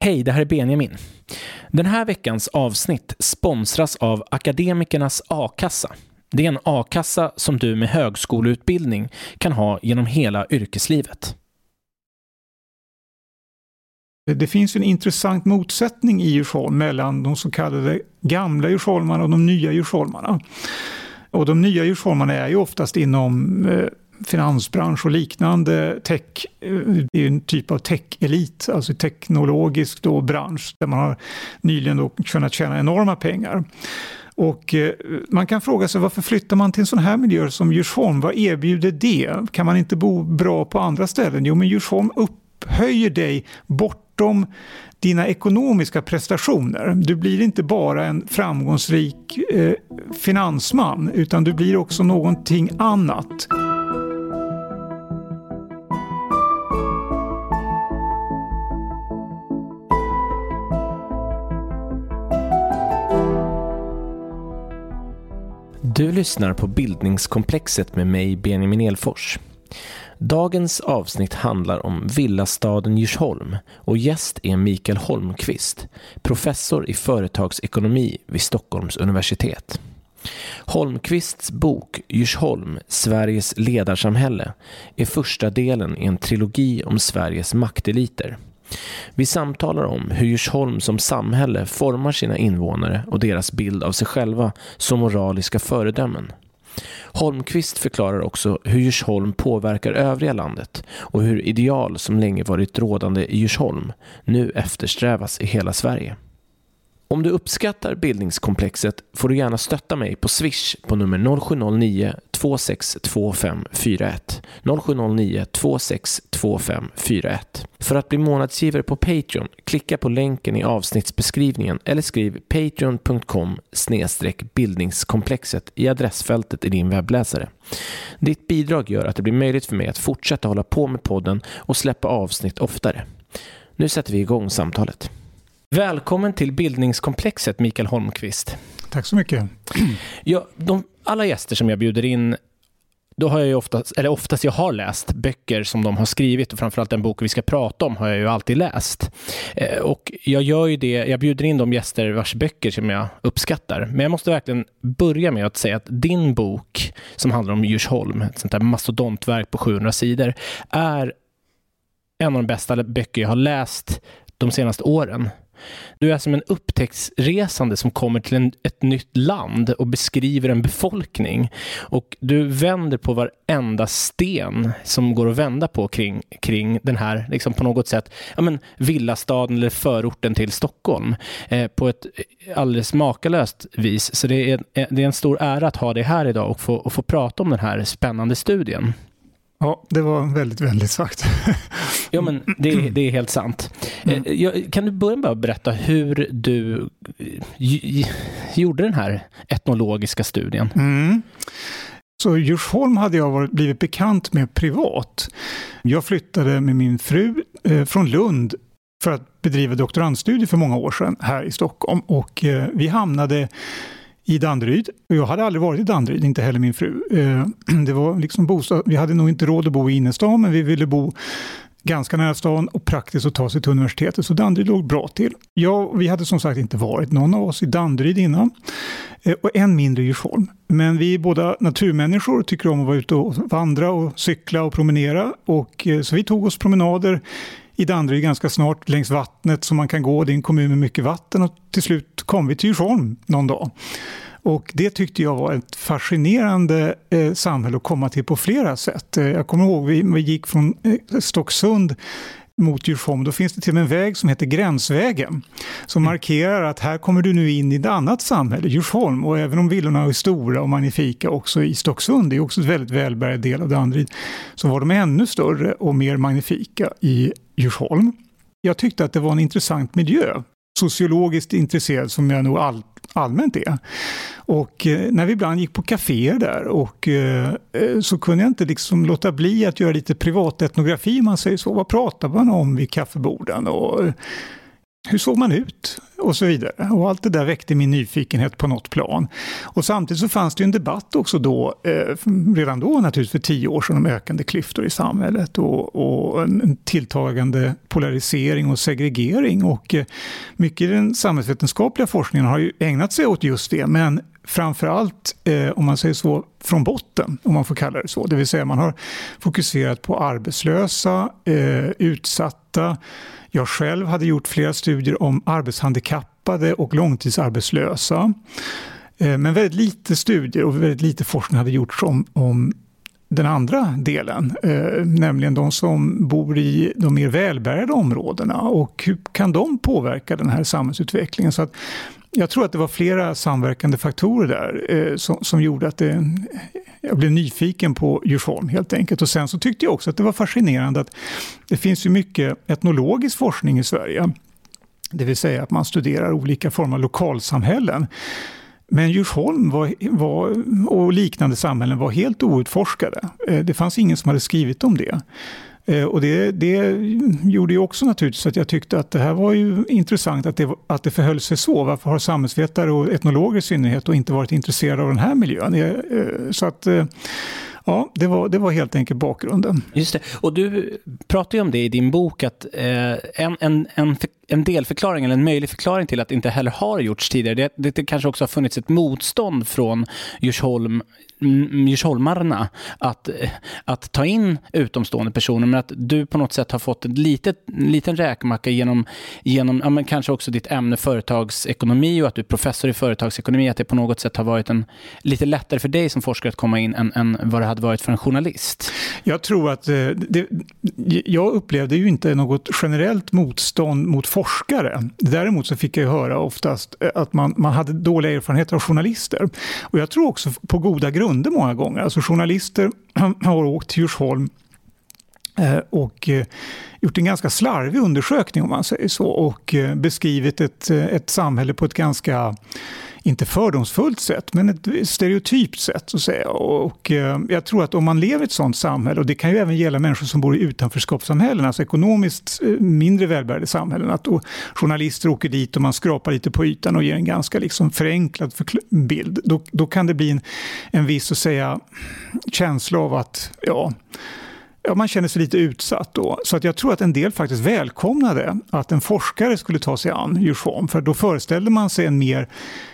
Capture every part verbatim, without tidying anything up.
Hej, det här är Benjamin. Den här veckans avsnitt sponsras av Akademikernas A-kassa. Det är en A-kassa som du med högskoleutbildning kan ha genom hela yrkeslivet. Det finns en intressant motsättning i Djursholm mellan de så kallade gamla Djursholmarna och de nya Djursholmarna. Och de nya Djursholmarna är ju oftast inom eh, finansbransch och liknande tech. Det är en typ av tech-elit, alltså teknologisk då bransch där man har nyligen då kunnat tjäna enorma pengar. Och eh, man kan fråga sig varför flyttar man till en sån här miljö som Djursholm? Vad erbjuder det? Kan man inte bo bra på andra ställen? Jo, men Djursholm upphöjer dig bortom dina ekonomiska prestationer. Du blir inte bara en framgångsrik eh, finansman, utan du blir också någonting annat. Du lyssnar på Bildningskomplexet med mig, Benjamin Elfors. Dagens avsnitt handlar om villastaden Djursholm och gäst är Mikael Holmqvist, professor i företagsekonomi vid Stockholms universitet. Holmqvists bok Djursholm, Sveriges ledarsamhälle är första delen i en trilogi om Sveriges makteliter. Vi samtalar om hur Djursholm som samhälle formar sina invånare och deras bild av sig själva som moraliska föredömen. Holmqvist förklarar också hur Djursholm påverkar övriga landet och hur ideal som länge varit rådande i Djursholm nu eftersträvas i hela Sverige. Om du uppskattar bildningskomplexet får du gärna stötta mig på Swish på nummer noll sju noll nio två sex två fem fyra ett. noll sju noll nio två sex två fem fyra ett. För att bli månadsgivare på Patreon, klicka på länken i avsnittsbeskrivningen eller skriv patreon punkt com snedstreck bildningskomplexet i adressfältet i din webbläsare. Ditt bidrag gör att det blir möjligt för mig att fortsätta hålla på med podden och släppa avsnitt oftare. Nu sätter vi igång samtalet. Välkommen till Bildningskomplexet, Mikael Holmqvist. Tack så mycket. Ja, de, alla gäster som jag bjuder in, då har jag ju oftast, eller oftast jag har läst böcker som de har skrivit, och framförallt den bok vi ska prata om har jag ju alltid läst. Eh, och jag gör ju det, jag bjuder in de gäster vars böcker som jag uppskattar. Men jag måste verkligen börja med att säga att din bok som handlar om Djursholm, ett sånt där mastodontverk på sjuhundra sidor, är en av de bästa böcker jag har läst de senaste åren. Du är som en upptäcktsresande som kommer till en, ett nytt land och beskriver en befolkning. Och du vänder på varenda sten som går att vända på kring, kring den här, liksom på något sätt, ja men, villastaden eller förorten till Stockholm. Eh, på ett alldeles makalöst vis. Så det är, det är en stor ära att ha dig här idag och få, och få prata om den här spännande studien. Ja, det var väldigt vänligt sagt. Ja, men det, det är helt sant. Mm. Jag, kan du börja med att berätta hur du j- gjorde den här etnologiska studien? Mm. Så Djursholm hade jag varit, blivit bekant med privat. Jag flyttade med min fru eh, från Lund för att bedriva doktorandstudier för många år sedan här i Stockholm. Och eh, vi hamnade i Danderyd. Jag hade aldrig varit i Danderyd, inte heller min fru. Det var liksom bostad. Vi hade nog inte råd att bo i innerstan, men vi ville bo ganska nära stan och praktiskt att ta sig till universitetet. Så Danderyd låg bra till. Ja, vi hade som sagt inte varit någon av oss i Danderyd innan. Och än mindre i Djursholm. Men vi är båda naturmänniskor och tycker om att vara ute och vandra och cykla och promenera. Och så vi tog oss promenader i Danderyd ganska snart längs vattnet som man kan gå. Det är en kommun med mycket vatten och till slut kom vi till Djursholm någon dag. Och det tyckte jag var ett fascinerande eh, samhälle att komma till på flera sätt. Eh, jag kommer ihåg vi, vi gick från eh, Stocksund mot Djursholm. Då finns det till och med en väg som heter Gränsvägen som markerar att här kommer du nu in i ett annat samhälle, Djursholm. Och även om villorna är stora och magnifika också i Stocksund, det är också ett väldigt välbärgad del av Danderyd, så var de ännu större och mer magnifika i Djursholm. Jag tyckte att det var en intressant miljö. Sociologiskt intresserad som jag nog all, allmänt är. Och eh, när vi ibland gick på kaféer där och eh, så kunde jag inte liksom låta bli att göra lite privatetnografi. Man säger så, vad pratar man om vid kaffeborden och eh, hur såg man ut? och så vidare. Och allt det där väckte min nyfikenhet på något plan. Och samtidigt så fanns det ju en debatt också då, eh, redan då naturligtvis för tio år sedan, om ökande klyftor i samhället och, och en tilltagande polarisering och segregering. Och eh, mycket i den samhällsvetenskapliga forskningen har ju ägnat sig åt just det, men framförallt, eh, om man säger så, från botten, om man får kalla det så. Det vill säga man har fokuserat på arbetslösa, eh, utsatta. Jag själv hade gjort flera studier om arbetshandikappade och långtidsarbetslösa. Eh, men väldigt lite studier och väldigt lite forskning hade gjorts om, om den andra delen, eh, nämligen de som bor i de mer välbärgade områdena. Och hur kan de påverka den här samhällsutvecklingen? Så att jag tror att det var flera samverkande faktorer där eh, som, som gjorde att det, jag blev nyfiken på Djursholm helt enkelt. Och sen så tyckte jag också att det var fascinerande att det finns ju mycket etnologisk forskning i Sverige. Det vill säga att man studerar olika former av lokalsamhällen. Men Djursholm var, var, och liknande samhällen var helt outforskade. Eh, det fanns ingen som hade skrivit om det. Och det, det gjorde ju också naturligtvis att jag tyckte att det här var ju intressant att det, att det förhöll sig så. Varför har samhällsvetare och etnologer i synnerhet och inte varit intresserade av den här miljön? Så att, ja, det var, det var helt enkelt bakgrunden. Just det. Och du pratar ju om det i din bok att eh, en, en, en, en delförklaring eller en möjlig förklaring till att det inte heller har gjorts tidigare. Det, det, det kanske också har funnits ett motstånd från Djursholm Djursholmarna att, att ta in utomstående personer, men att du på något sätt har fått en litet, liten räkmacka genom, genom ja, men kanske också ditt ämne företagsekonomi och att du är professor i företagsekonomi, att det på något sätt har varit en, lite lättare för dig som forskare att komma in än, än vad det hade varit för en journalist. Jag tror att det, jag upplevde ju inte något generellt motstånd mot forskare. Däremot så fick jag höra oftast att man, man hade dåliga erfarenheter av journalister. Och jag tror också på goda grunder många gånger. Alltså journalister har åkt till Djursholm och gjort en ganska slarvig undersökning om man säger så och beskrivit ett, ett samhälle på ett ganska, inte fördomsfullt sätt, men ett stereotypt sätt så att säga. Och jag tror att om man lever i ett sådant samhälle, och det kan ju även gälla människor som bor i utanförskapssamhällen, alltså ekonomiskt mindre välbärgade samhällen, att då journalister åker dit och man skrapar lite på ytan och ger en ganska liksom förenklad bild, då, då kan det bli en, en viss så att säga känsla av att ja, Ja, man känner sig lite utsatt då. Så att jag tror att en del faktiskt välkomnade att en forskare skulle ta sig an Djursholm. För då föreställde man sig en mer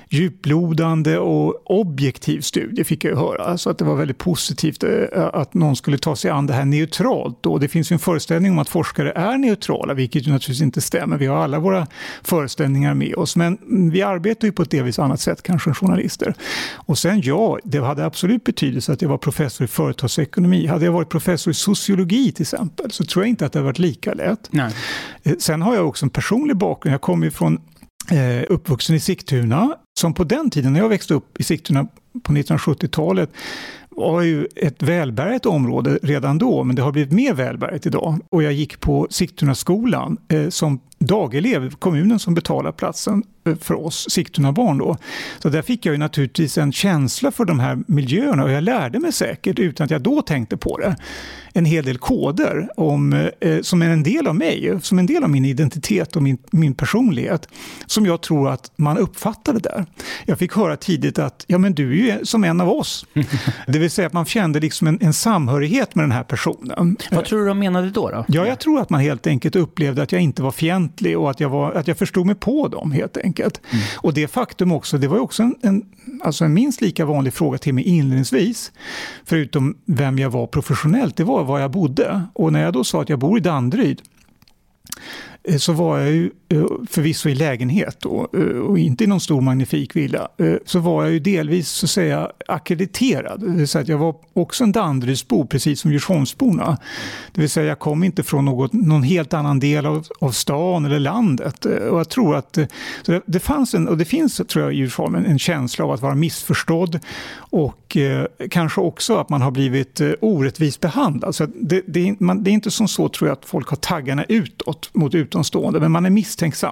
djuplodande och objektiv studie, fick jag ju höra. Så att det var väldigt positivt att någon skulle ta sig an det här neutralt. Och det finns ju en föreställning om att forskare är neutrala, vilket ju naturligtvis inte stämmer. Vi har alla våra föreställningar med oss. Men vi arbetar ju på ett delvis annat sätt kanske än journalister. Och sen ja, det hade absolut betydelse att jag var professor i företagsekonomi. Hade jag varit professor i sociologi till exempel, så tror jag inte att det hade varit lika lätt. Nej. Sen har jag också en personlig bakgrund. Jag kommer ju från eh, uppvuxen i Sigtuna, som på den tiden när jag växte upp i Sigtuna på nittonhundrasjuttiotalet var ju ett välbärgat område redan då, men det har blivit mer välbärgat idag. Och jag gick på Sigtunaskolan eh, som dagelev, kommunen som betalar platsen för oss Sigtuna-barn då. Så där fick jag ju naturligtvis en känsla för de här miljöerna, och jag lärde mig säkert, utan att jag då tänkte på det, en hel del koder om, eh, som är en del av mig, som en del av min identitet och min, min personlighet, som jag tror att man uppfattade där. Jag fick höra tidigt att ja, men du är ju som en av oss. Det vill säga att man kände liksom en, en samhörighet med den här personen. Vad tror du de menade då då? Ja, jag tror att man helt enkelt upplevde att jag inte var fientlig och att jag, var, att jag förstod mig på dem helt enkelt. Mm. Och det faktum också, det var ju också en, en, alltså en minst lika vanlig fråga till mig inledningsvis, förutom vem jag var professionellt, det var var jag bodde. Och när jag då sa att jag bor i Danderyd, så var jag ju förvisso i lägenhet då, och inte i någon stor magnifik villa, så var jag ju delvis så att säga akkrediterad. Det vill säga att jag var också en Danderydsbo, precis som Djursholmsborna. Det vill säga jag kom inte från något, någon helt annan del av, av stan eller landet. Och jag tror att så det, det fanns en, och det finns tror jag i Djursholm en, en känsla av att vara missförstådd och eh, kanske också att man har blivit eh, orättvist behandlad. Så det, det, man, det är inte som så tror jag att folk har taggarna utåt mot utomstående, men man är misstänksam.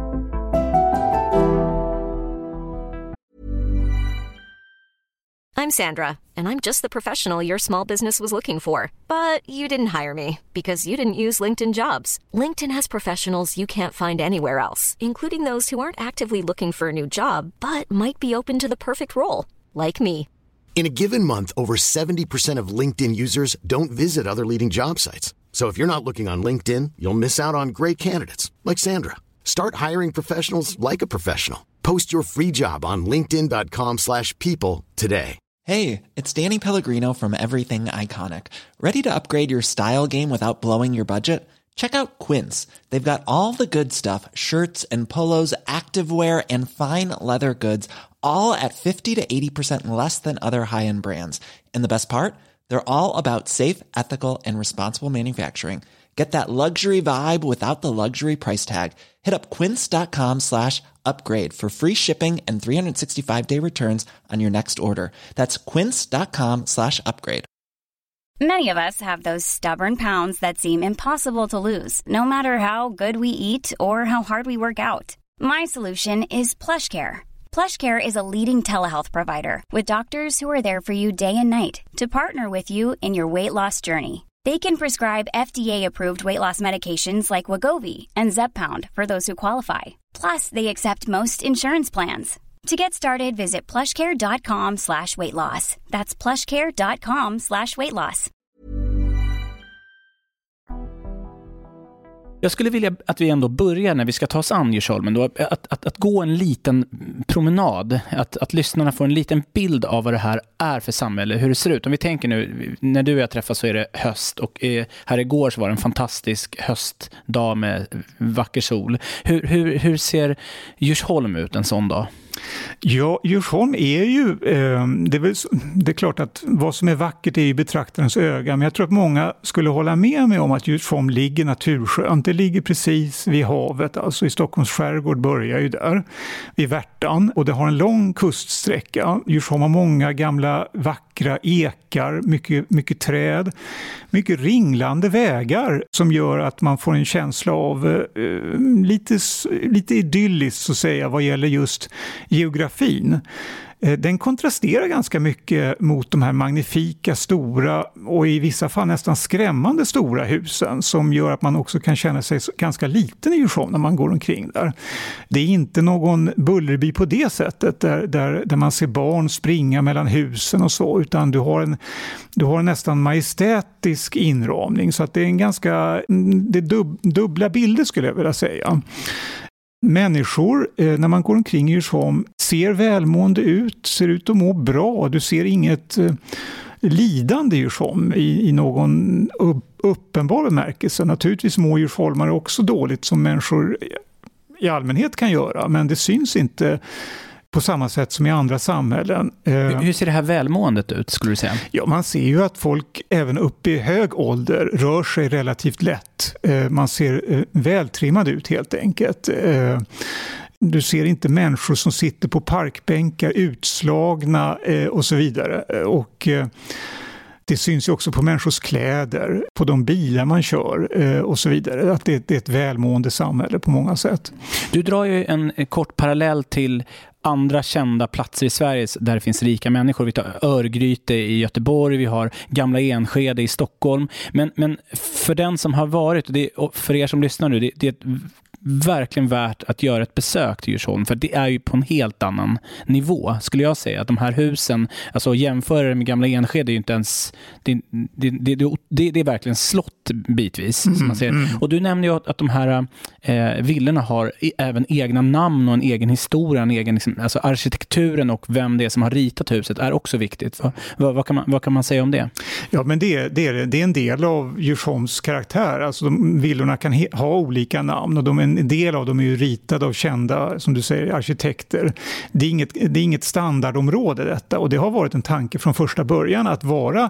I'm I'm Sandra, and I'm just the professional your small business was looking for. But you didn't hire me because you didn't use LinkedIn Jobs. LinkedIn has professionals you can't find anywhere else, including those who aren't actively looking for a new job, but might be open to the perfect role, like me. In a given month, over seventy percent of LinkedIn users don't visit other leading job sites. So if you're not looking on LinkedIn, you'll miss out on great candidates like Sandra. Start hiring professionals like a professional. Post your free job on linkedin dot com slash people today. Hey, it's Danny Pellegrino from Everything Iconic. Ready to upgrade your style game without blowing your budget? Check out Quince. They've got all the good stuff, shirts and polos, activewear, and fine leather goods, all at fifty to eighty percent less than other high-end brands. And the best part? They're all about safe, ethical, and responsible manufacturing. Get that luxury vibe without the luxury price tag. Hit up quince.com slash upgrade for free shipping and three sixty-five day returns on your next order. That's quince.com slash upgrade. Many of us have those stubborn pounds that seem impossible to lose, no matter how good we eat or how hard we work out. My solution is PlushCare. PlushCare is a leading telehealth provider with doctors who are there for you day and night to partner with you in your weight loss journey. They can prescribe F D A-approved weight loss medications like Wegovy and Zepbound for those who qualify. Plus, they accept most insurance plans. To get started, visit plushcare.com slash weight loss. That's plushcare.com slash weight loss. Jag skulle vilja att vi ändå börjar när vi ska ta oss an Djursholmen då, att, att, att gå en liten promenad, att, att lyssnarna får en liten bild av vad det här är för samhälle, hur det ser ut. Om vi tänker nu, när du och jag träffas så är det höst och eh, här igår så var det en fantastisk höstdag med vacker sol. Hur, hur, hur ser Djursholm ut en sån dag? Ja, Djursholm är ju, eh, det, är väl, det är klart att vad som är vackert är ju betraktarens öga, men jag tror att många skulle hålla med mig om att Djursholm ligger naturskönt. Det ligger precis vid havet, alltså i Stockholms skärgård börjar ju där, vid Värtan, och det har en lång kuststräcka. Djursholm har många gamla vackra ekar, mycket, mycket träd, mycket ringlande vägar som gör att man får en känsla av eh, lite, lite idylliskt så att säga vad gäller just geografin. Den kontrasterar ganska mycket mot de här magnifika, stora och i vissa fall nästan skrämmande stora husen som gör att man också kan känna sig ganska liten i Djursholm när man går omkring där. Det är inte någon Bullerby på det sättet där, där, där man ser barn springa mellan husen och så, utan du har en, du har en nästan majestätisk inramning, så att det är en ganska det är dub, dubbla bilder skulle jag vilja säga. Människor, eh, när man går omkring i Djursholm, ser välmående ut, ser ut att må bra. Du ser inget eh, lidande i Djursholm i, i någon upp, uppenbar bemärkelse. Naturligtvis mår djursholmare också dåligt som människor i allmänhet kan göra, men det syns inte på samma sätt som i andra samhällen. Hur ser det här välmåendet ut skulle du säga? Ja, man ser ju att folk även upp i hög ålder rör sig relativt lätt. Man ser vältrimmad ut helt enkelt. Du ser inte människor som sitter på parkbänkar utslagna och så vidare. Och det syns ju också på människors kläder, på de bilar man kör och så vidare. Att det är ett välmående samhälle på många sätt. Du drar ju en kort parallell till andra kända platser i Sverige där det finns rika människor. Vi tar Örgryte i Göteborg, vi har Gamla Enskede i Stockholm. Men, men för den som har varit, och, det, och för er som lyssnar nu, det, det är ett verkligen värt att göra ett besök till Djursholm, för det är ju på en helt annan nivå skulle jag säga, att de här husen, alltså jämföra med Gamla Enskede är ju inte ens det, det, det, det, det är verkligen slott bitvis mm, som man ser. Mm. Och du nämnde ju att, att de här eh, villorna har även egna namn och en egen historia, en egen, liksom, alltså arkitekturen och vem det är som har ritat huset är också viktigt. Så, vad, vad, kan man, vad kan man säga om det? Ja, men det, det, är, det är en del av Djursholms karaktär, alltså de, villorna kan he, ha olika namn och de är en del av dem är ju ritade av kända, som du säger, arkitekter. Det är inget, det är inget standardområde detta, och det har varit en tanke från första början att vara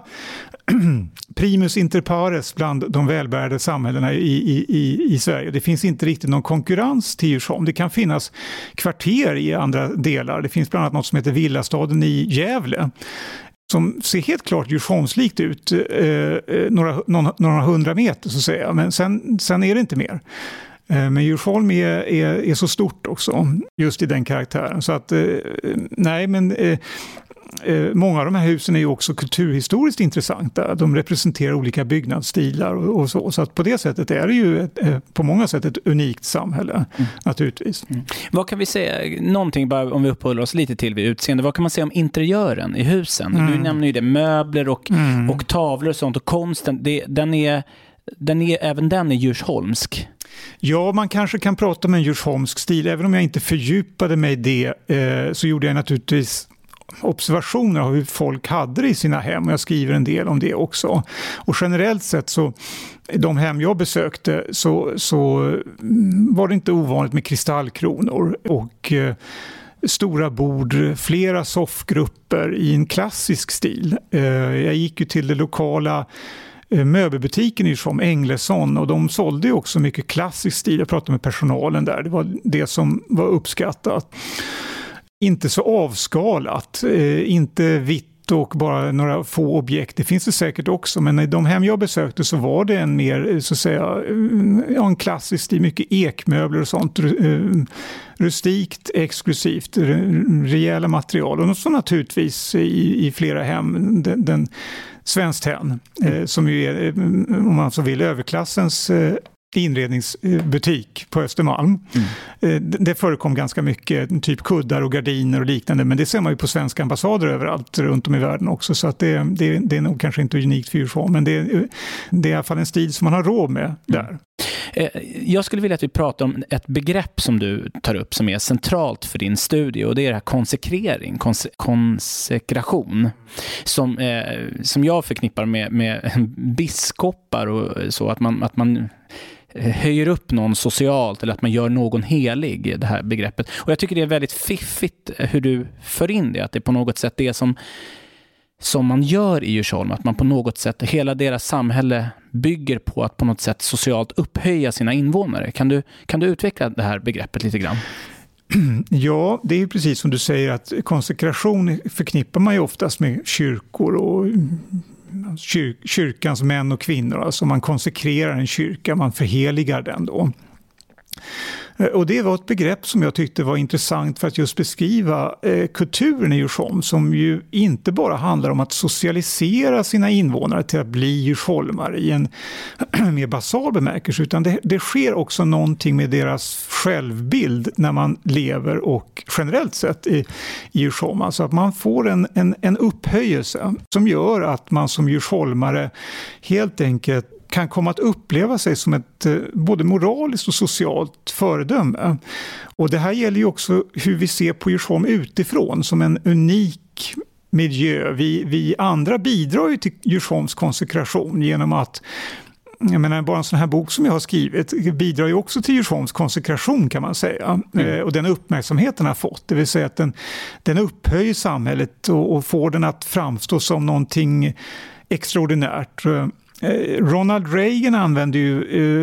primus inter pares bland de välbärgade samhällena i, i, i, i Sverige. Det finns inte riktigt någon konkurrens till Djursholm. Det kan finnas kvarter i andra delar. Det finns bland annat något som heter Villastaden i Gävle, som ser helt klart Djursholmslikt ut eh, några, några, några hundra meter så att säga. Men sen, sen är det inte mer. Men Djursholm är, är, är så stort också, just i den karaktären. Så att, nej men eh, många av de här husen är ju också kulturhistoriskt intressanta. De representerar olika byggnadsstilar och, och så. Så att på det sättet är det ju ett, eh, på många sätt ett unikt samhälle, mm. naturligtvis. Mm. Vad kan vi säga, någonting bara om vi uppehåller oss lite till vid utseende, vad kan man säga om interiören i husen? Mm. Du nämner ju det, möbler och, mm. och tavlor och sånt, och konsten, det, den är, den är, även den är djursholmsk. Ja, man kanske kan prata om en djursholmsk stil. Även om jag inte fördjupade mig i det eh, så gjorde jag naturligtvis observationer av hur folk hade det i sina hem. Och jag skriver en del om det också. Och generellt sett så, de hem jag besökte, så, så var det inte ovanligt med kristallkronor och eh, stora bord, flera soffgrupper i en klassisk stil. Eh, jag gick ju till det lokala möbelbutiken i som Englesson, och de sålde ju också mycket klassisk stil. Jag pratade med personalen där. Det var det som var uppskattat. Inte så avskalat, eh, inte vitt och bara några få objekt. Det finns det säkert också, men i de hem jag besökte så var det en mer, så att säga, ja, en klassisk stil, mycket ekmöbler och sånt. Rustikt, exklusivt, rejäla material. Och så naturligtvis i, i flera hem den, den Svenskt Tenn, eh, som ju är, om man så vill, överklassens eh, inredningsbutik på Östermalm. Mm. Eh, det förekom ganska mycket, typ kuddar och gardiner och liknande, men det ser man ju på svenska ambassader överallt runt om i världen också, så att det, det, det är nog kanske inte unikt för Djursholm, men det, det är i alla fall en stil som man har råd med där. Mm. Jag skulle vilja att vi pratar om ett begrepp som du tar upp som är centralt för din studie, och det är det här konsekrering, konse- konsekration som, eh, som jag förknippar med, med biskopar och så, att man, att man höjer upp någon socialt eller att man gör någon helig, det här begreppet. Och jag tycker det är väldigt fiffigt hur du för in det, att det är på något sätt det som som man gör i Djursholm, att man på något sätt, hela deras samhälle bygger på att på något sätt socialt upphöja sina invånare. Kan du, kan du utveckla det här begreppet lite grann? Ja, det är ju precis som du säger, att konsekration förknippar man ju oftast med kyrkor och kyr, kyrkans män och kvinnor. Alltså man konsekrerar en kyrka, man förheligar den då. Och det var ett begrepp som jag tyckte var intressant för att just beskriva eh, kulturen i Djursholm, som ju inte bara handlar om att socialisera sina invånare till att bli djursholmare i en mer basal bemärkelse, utan det, det sker också någonting med deras självbild när man lever och generellt sett i, i Djursholm. Alltså att man får en, en, en upphöjelse som gör att man som djursholmare helt enkelt kan komma att uppleva sig som ett både moraliskt och socialt föredöme. Och det här gäller ju också hur vi ser på Djursholm utifrån som en unik miljö. Vi, vi andra bidrar ju till Djursholms konsekration genom att, jag menar, bara en sån här bok som jag har skrivit bidrar ju också till Djursholms konsekration, kan man säga. Mm. Eh, och den uppmärksamheten har fått, det vill säga att den, den upphöjer samhället och, och får den att framstå som någonting extraordinärt. Ronald Reagan använde ju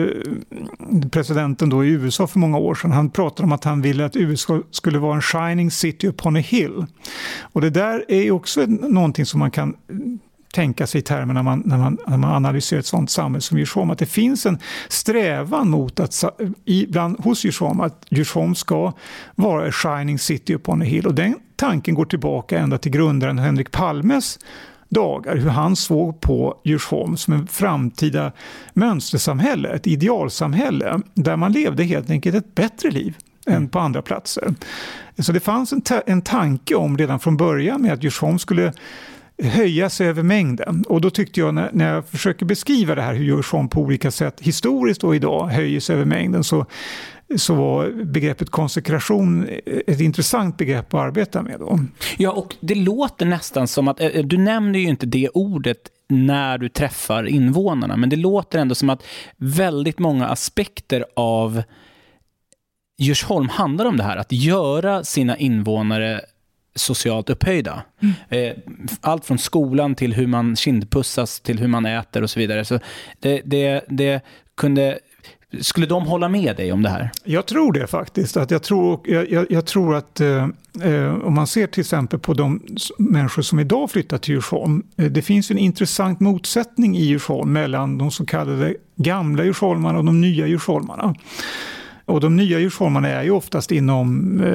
eh, presidenten då i U S A för många år sedan. Han pratade om att han ville att U S A skulle vara en shining city upon a hill. Och det där är ju också någonting som man kan tänka sig i termer när man, när man, när man analyserar ett sådant samhälle som Djursholm. Att det finns en strävan mot att ibland hos Djursholm att Djursholm ska vara en shining city upon a hill. Och den tanken går tillbaka ända till grundaren Henrik Palmes dagar, hur han såg på Djursholm som en framtida mönstersamhälle, ett idealsamhälle där man levde helt enkelt ett bättre liv mm. än på andra platser. Så det fanns en, ta- en tanke om redan från början med att Djursholm skulle höja sig över mängden. Och då tyckte jag, när, när jag försöker beskriva det här, hur Djursholm på olika sätt historiskt och idag höjer sig över mängden, så så var begreppet konsekration ett intressant begrepp att arbeta med då. Ja, och det låter nästan som att, du nämner ju inte det ordet när du träffar invånarna, men det låter ändå som att väldigt många aspekter av Djursholm handlar om det här, att göra sina invånare socialt upphöjda. Mm. Allt från skolan till hur man kindpussas till hur man äter och så vidare. Så det, det, det kunde... Skulle de hålla med dig om det här? Jag tror det faktiskt. Att jag, tror, jag, jag, jag tror att eh, om man ser till exempel på de människor som idag flyttar till Djursholm. Eh, det finns en intressant motsättning i Djursholm mellan de så kallade gamla Djursholmarna och de nya Djursholmarna. Och de nya Djursholmarna är ju oftast inom... Eh,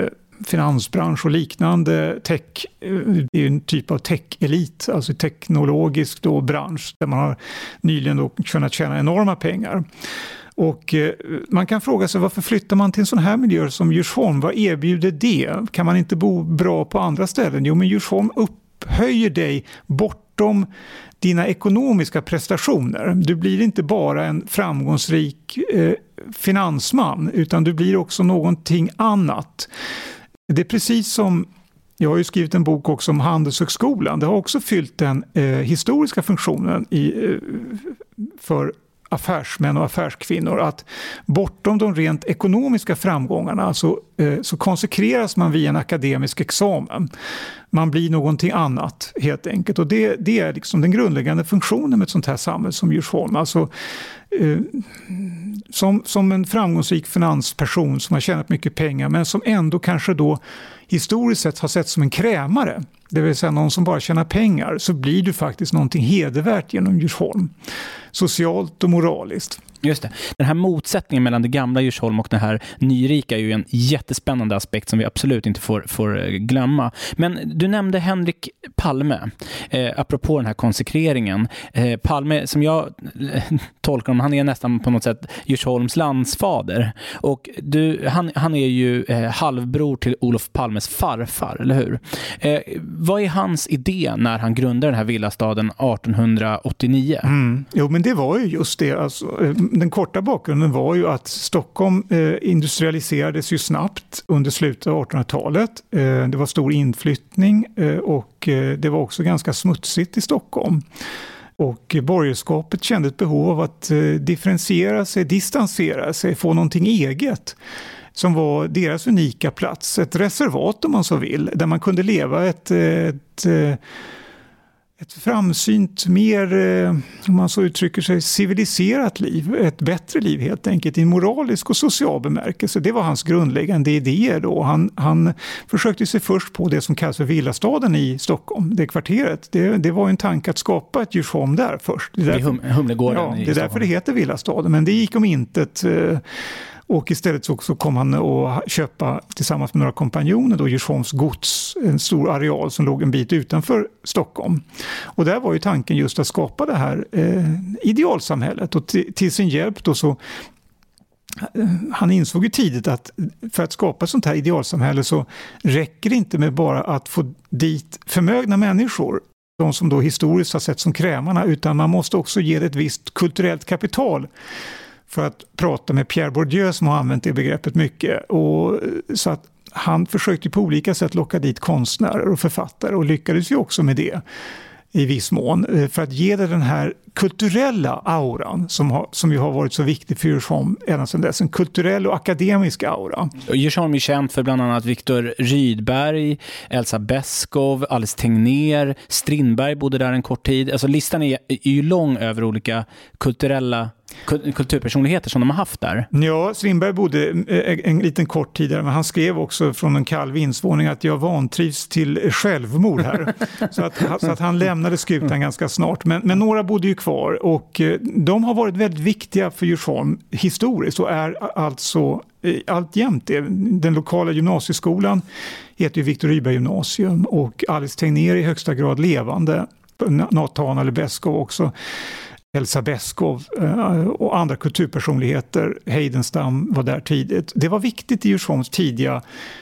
finansbransch och liknande. Tech, det är en typ av tech-elit, alltså teknologisk då bransch där man har nyligen då kunnat tjäna enorma pengar. Och eh, man kan fråga sig varför flyttar man till en sån här miljö som Djursholm? Vad erbjuder det? Kan man inte bo bra på andra ställen? Jo, men Djursholm upphöjer dig bortom dina ekonomiska prestationer. Du blir inte bara en framgångsrik eh, finansman, utan du blir också någonting annat. Det är precis som, jag har ju skrivit en bok också om Handelshögskolan. Det har också fyllt den eh, historiska funktionen i, eh, för affärsmän och affärskvinnor, att bortom de rent ekonomiska framgångarna så, eh, så konsekreras man via en akademisk examen. Man blir någonting annat helt enkelt, och det, det är liksom den grundläggande funktionen med ett sånt här samhälle som Djursholm. Alltså, eh, som, som en framgångsrik finansperson som har tjänat mycket pengar men som ändå kanske då historiskt sett har sett som en krämare, det vill säga någon som bara tjänar pengar, så blir du faktiskt någonting hedervärt genom Djursholm. Socialt och moraliskt. Just det. Den här motsättningen mellan det gamla Djursholm och det här nyrika är ju en jättespännande aspekt som vi absolut inte får, får glömma. Men du nämnde Henrik Palme, eh, apropå den här konsekreringen. Eh, Palme, som jag tolkar om, han är nästan på något sätt Djursholms landsfader. Och du, han, han är ju eh, halvbror till Olof Palmes farfar, eller hur? Eh, vad är hans idé när han grundade den här villastaden artonhundraåttionio? Mm. Jo, men det var ju just det. Alltså, den korta bakgrunden var ju att Stockholm eh, industrialiserades ju snabbt under slutet av artonhundratalet. Eh, det var stor inflyttning eh, och eh, det var också ganska smutsigt i Stockholm. Och borgerskapet kände ett behov av att eh, differentiera sig, distansera sig, få någonting eget som var deras unika plats. Ett reservat om man så vill, där man kunde leva ett... ett, ett Ett framsynt, mer, om man så uttrycker sig, civiliserat liv. Ett bättre liv helt enkelt, i en moralisk och social bemärkelse. Det var hans grundläggande idéer då. Han, han försökte sig först på det som kallas för villastaden i Stockholm, det kvarteret. Det, det var en tanke att skapa ett Djursholm där först. Det är, därför, hum, Humlegården ja, i det är därför det heter villastaden, men det gick om intet. Och istället så, så kom han att köpa tillsammans med några kompanjoner då Djursholms gods, en stor areal som låg en bit utanför Stockholm. Och där var ju tanken just att skapa det här eh, idealsamhället, och t- till sin hjälp då så eh, han insåg ju tidigt att för att skapa sånt här idealsamhälle så räcker det inte med bara att få dit förmögna människor, de som då historiskt har sett som krämarna, utan man måste också ge det ett visst kulturellt kapital. För att prata med Pierre Bourdieu som har använt det begreppet mycket. Och så att han försökte på olika sätt locka dit konstnärer och författare, och lyckades ju också med det i viss mån. För att ge det den här kulturella auran som, har, som ju har varit så viktig för Djursholm ända sedan dess. En kulturell och akademisk aura. Djursholm är känt för bland annat Viktor Rydberg, Elsa Beskow, Alice Tegnér, Strindberg bodde där en kort tid. Alltså listan är, är ju lång över olika kulturella kulturpersonligheter som de har haft där. Ja, Strindberg bodde en, en liten kort tid där, men han skrev också från en kall vindsvåning att jag vantrivs till självmord här. så, att, så att han lämnade skutan ganska snart. Men, men några bodde ju kvar, och de har varit väldigt viktiga för Djursholm historiskt, och är alltså alltjämt det. Den lokala gymnasieskolan heter ju Viktor Rydberg gymnasium, och Alice Tegnér är i högsta grad levande. Nathan eller Beskow också. Elsa Beskow och andra kulturpersonligheter, Heidenstam var där tidigt. Det var viktigt i Djursholms tidiga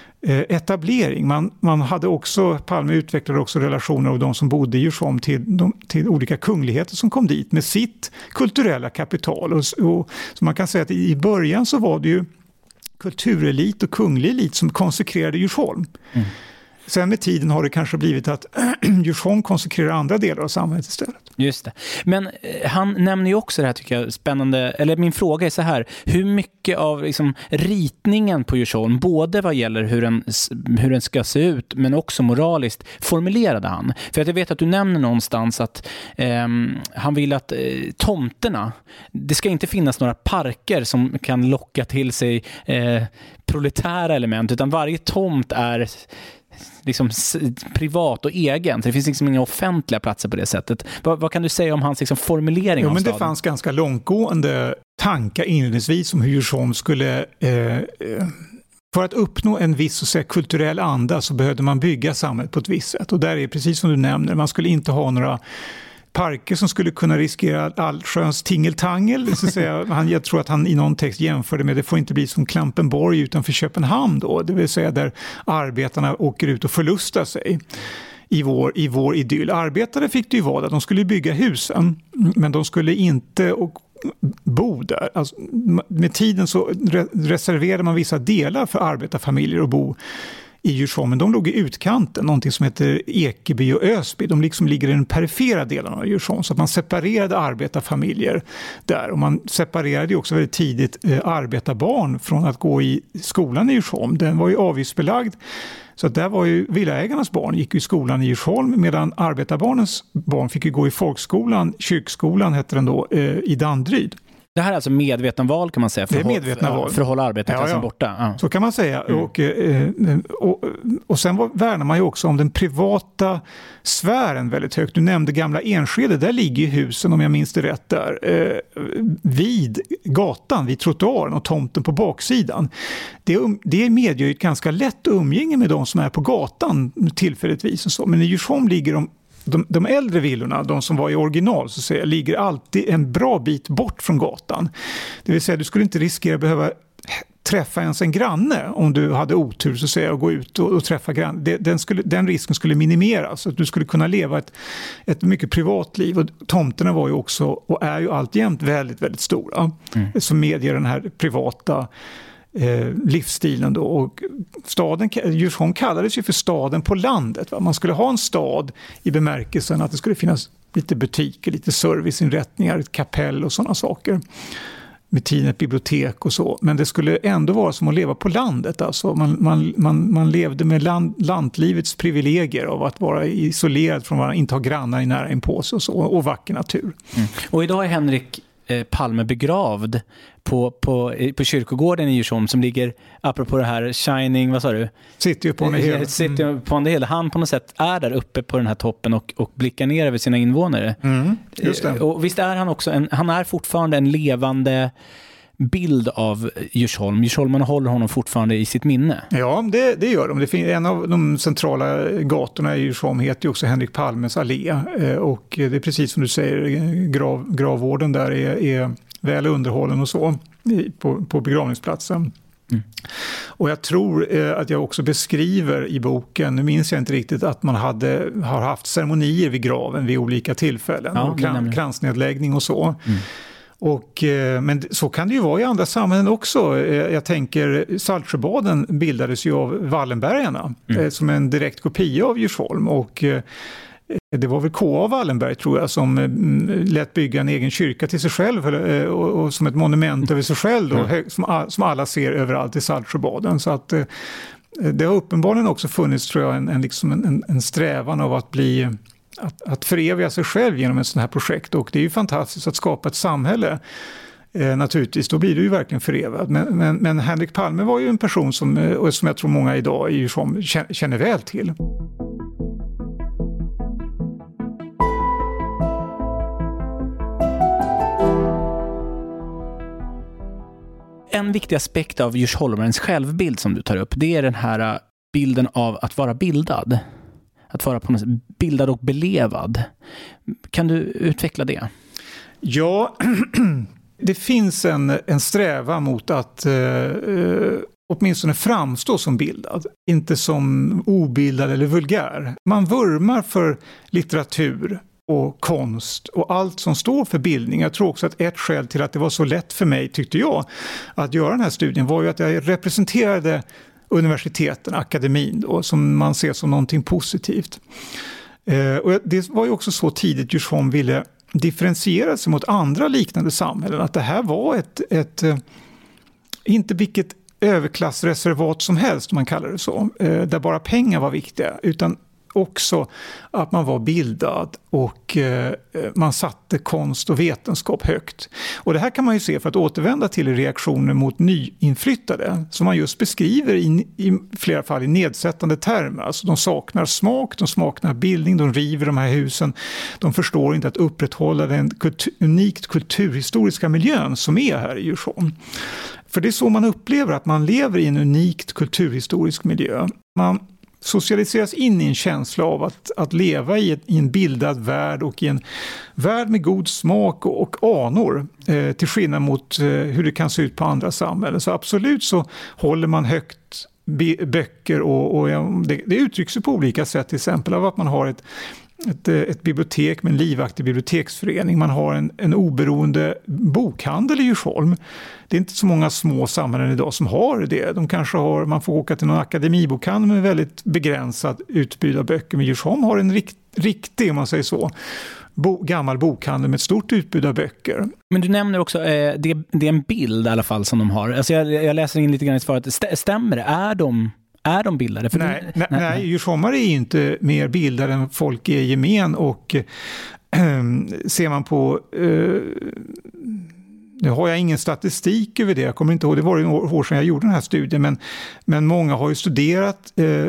etablering. Man, man hade också, Palme utvecklade också relationer av de som bodde i Djursholm till, de, till olika kungligheter som kom dit med sitt kulturella kapital. Och, och, så man kan säga att i början så var det ju kulturelit och kunglig elit som konsekrerade Djursholm. Mm. Sen med tiden har det kanske blivit att Djursholm konsekrerar andra delar av samhället istället. Just det. Men eh, han nämner ju också det här, tycker jag, spännande, eller min fråga är så här: hur mycket av liksom, ritningen på Djursholm, både vad gäller hur den, hur den ska se ut men också moraliskt, formulerade han? För att jag vet att du nämner någonstans att eh, han vill att eh, tomterna, det ska inte finnas några parker som kan locka till sig eh, proletära element, utan varje tomt är liksom privat och egen. Så det finns liksom inga offentliga platser på det sättet. Vad, vad kan du säga om hans liksom formulering jo, av men staden? Det fanns ganska långtgående tankar inledningsvis om hur Djursholm skulle eh, För att uppnå en viss så att säga, kulturell anda så behövde man bygga samhället på ett visst sätt. Och där är precis som du nämner, man skulle inte ha några parker som skulle kunna riskera allsköns tingeltangel. Så att säga, han, jag tror att han i någon text jämförde med det får inte bli som Klampenborg utanför Köpenhamn då. Det vill säga där arbetarna åker ut och förlustar sig. I vår, I vår idyll. Arbetare fick det ju vara, de skulle bygga husen men de skulle inte och, bo där. Alltså, med tiden så re, reserverade man vissa delar för arbetarfamiljer att bo i Djursholm, men de låg i utkanten, någonting som heter Ekeby och Ösby. De liksom ligger i den perifera delen av Djursholm, så att man separerade arbetarfamiljer där. Och man separerade ju också väldigt tidigt eh, arbetarbarn från att gå i skolan i Djursholm. Den var ju avgiftsbelagd. Så att där var ju villaägarnas barn gick i skolan i Djursholm, medan arbetarbarnens barn fick ju gå i folkskolan, kyrkskolan hette den då, eh, i Danderyd. Det här är alltså medvetna val kan man säga för, det är medvetna för, val. för att hålla arbetarklassen ja, ja. borta. Ja. Så kan man säga. Mm. Och, och, och sen var, värnar man ju också om den privata sfären väldigt högt. Du nämnde gamla Enskede, där ligger ju husen om jag minns det rätt där eh, vid gatan, vid trottoaren och tomten på baksidan. Det, det medger ju ett ganska lätt umgänge med de som är på gatan tillfälligtvis och så. Men i Djursholm ligger de De, de äldre villorna, de som var i original så att säga, ligger alltid en bra bit bort från gatan. Det vill säga du skulle inte riskera att behöva träffa ens en granne om du hade otur så att säga, och gå ut och, och träffa granne. Det, den, skulle, den risken skulle minimeras så att du skulle kunna leva ett, ett mycket privat liv. Och tomterna var ju också och är ju alltjämt väldigt, väldigt stora mm. som medger den här privata Eh, livsstilen då. Och staden, Djursholm kallades ju för staden på landet. Va? Man skulle ha en stad i bemärkelsen att det skulle finnas lite butiker, lite serviceinrättningar, ett kapell och sådana saker. Med tiden ett bibliotek och så. Men det skulle ändå vara som att leva på landet. Alltså man, man, man, man levde med land, lantlivets privilegier av att vara isolerad från varandra, inte ha grannar i nära inpå sig och så, och vacker natur. Mm. Och idag är Henrik Palme begravd på, på, på kyrkogården i Djursholm som ligger, apropå det här Shining, vad sa du? City upon the hill. City upon the hill. Han på något sätt är där uppe på den här toppen och, och blickar ner över sina invånare. Mm, just det. Och visst är han också en, han är fortfarande en levande bild av Djursholm. Djursholmarna håller honom fortfarande i sitt minne. Ja, det, det gör de. Det finns, en av de centrala gatorna i Djursholm heter ju också Henrik Palmes allé. Och det är precis som du säger, grav, gravvården där är, är väl underhållen och så på, på begravningsplatsen. Mm. Och jag tror eh, att jag också beskriver i boken, nu minns jag inte riktigt, att man hade, har haft ceremonier vid graven vid olika tillfällen. Ja, och kran, kransnedläggning och så. Mm. Och, men så kan det ju vara i andra samhällen också. Jag tänker, Saltsjöbaden bildades ju av Wallenbergarna mm. som en direkt kopia av Djursholm. Och det var väl K A Wallenberg tror jag som lät bygga en egen kyrka till sig själv och, och som ett monument över sig själv då, mm. som, som alla ser överallt i Saltsjöbaden. Så att det har uppenbarligen också funnits tror jag en, en, liksom en, en strävan av att bli... Att, att föreviga sig själv genom ett sånt här projekt, och det är ju fantastiskt att skapa ett samhälle eh, naturligtvis, då blir du ju verkligen förevad. Men, men, men Henrik Palme var ju en person som, eh, som jag tror många idag är ju som, känner väl till. En viktig aspekt av Djursholmarens självbild som du tar upp, det är den här bilden av att vara bildad. Att vara på något sätt bildad och belevad. Kan du utveckla det? Ja, det finns en, en strävan mot att eh, åtminstone framstå som bildad. Inte som obildad eller vulgär. Man vurmar för litteratur och konst och allt som står för bildning. Jag tror också att ett skäl till att det var så lätt för mig, tyckte jag, att göra den här studien var ju att jag representerade universiteten, akademin då, som man ser som någonting positivt. Eh, och det var ju också så tidigt Djursholm ville differentiera sig mot andra liknande samhällen, att det här var ett, ett eh, inte vilket överklassreservat som helst, om man kallar det så, eh, där bara pengar var viktiga, utan också att man var bildad och eh, man satte konst och vetenskap högt. Och det här kan man ju se, för att återvända till reaktioner mot nyinflyttade, som man just beskriver i, i flera fall i nedsättande termer. Alltså de saknar smak, de saknar bildning, de river de här husen. De förstår inte att upprätthålla den kultur, unikt kulturhistoriska miljön som är här i Djursholm. För det är så man upplever att man lever i en unikt kulturhistorisk miljö. Man socialiseras in i en känsla av att, att leva i, ett, i en bildad värld och i en värld med god smak och, och anor, eh, till skillnad mot eh, hur det kan se ut på andra samhällen. Så absolut så håller man högt be, böcker och, och ja, det, det uttrycks på olika sätt, till exempel av att man har ett Ett, ett bibliotek med en livaktig biblioteksförening. Man har en, en oberoende bokhandel i Djursholm. Det är inte så många små samhällen idag som har det. De kanske har, man får åka till någon akademibokhandel med väldigt begränsat utbud av böcker. Men Djursholm har en rikt, riktig, om man säger så, bo, gammal bokhandel med ett stort utbud av böcker. Men du nämner också, eh, det, det är en bild i alla fall som de har. Alltså jag, jag läser in lite grann i svaret. St- stämmer det? Är de... Är de bildade? För nej, du, nej, nej, nej. Djursholmare är inte mer bildade än folk i gemen, och äh, ser man på... Äh, nu har jag ingen statistik över det, jag kommer inte ihåg, det var ju några år sedan jag gjorde den här studien, men, men många har ju studerat äh,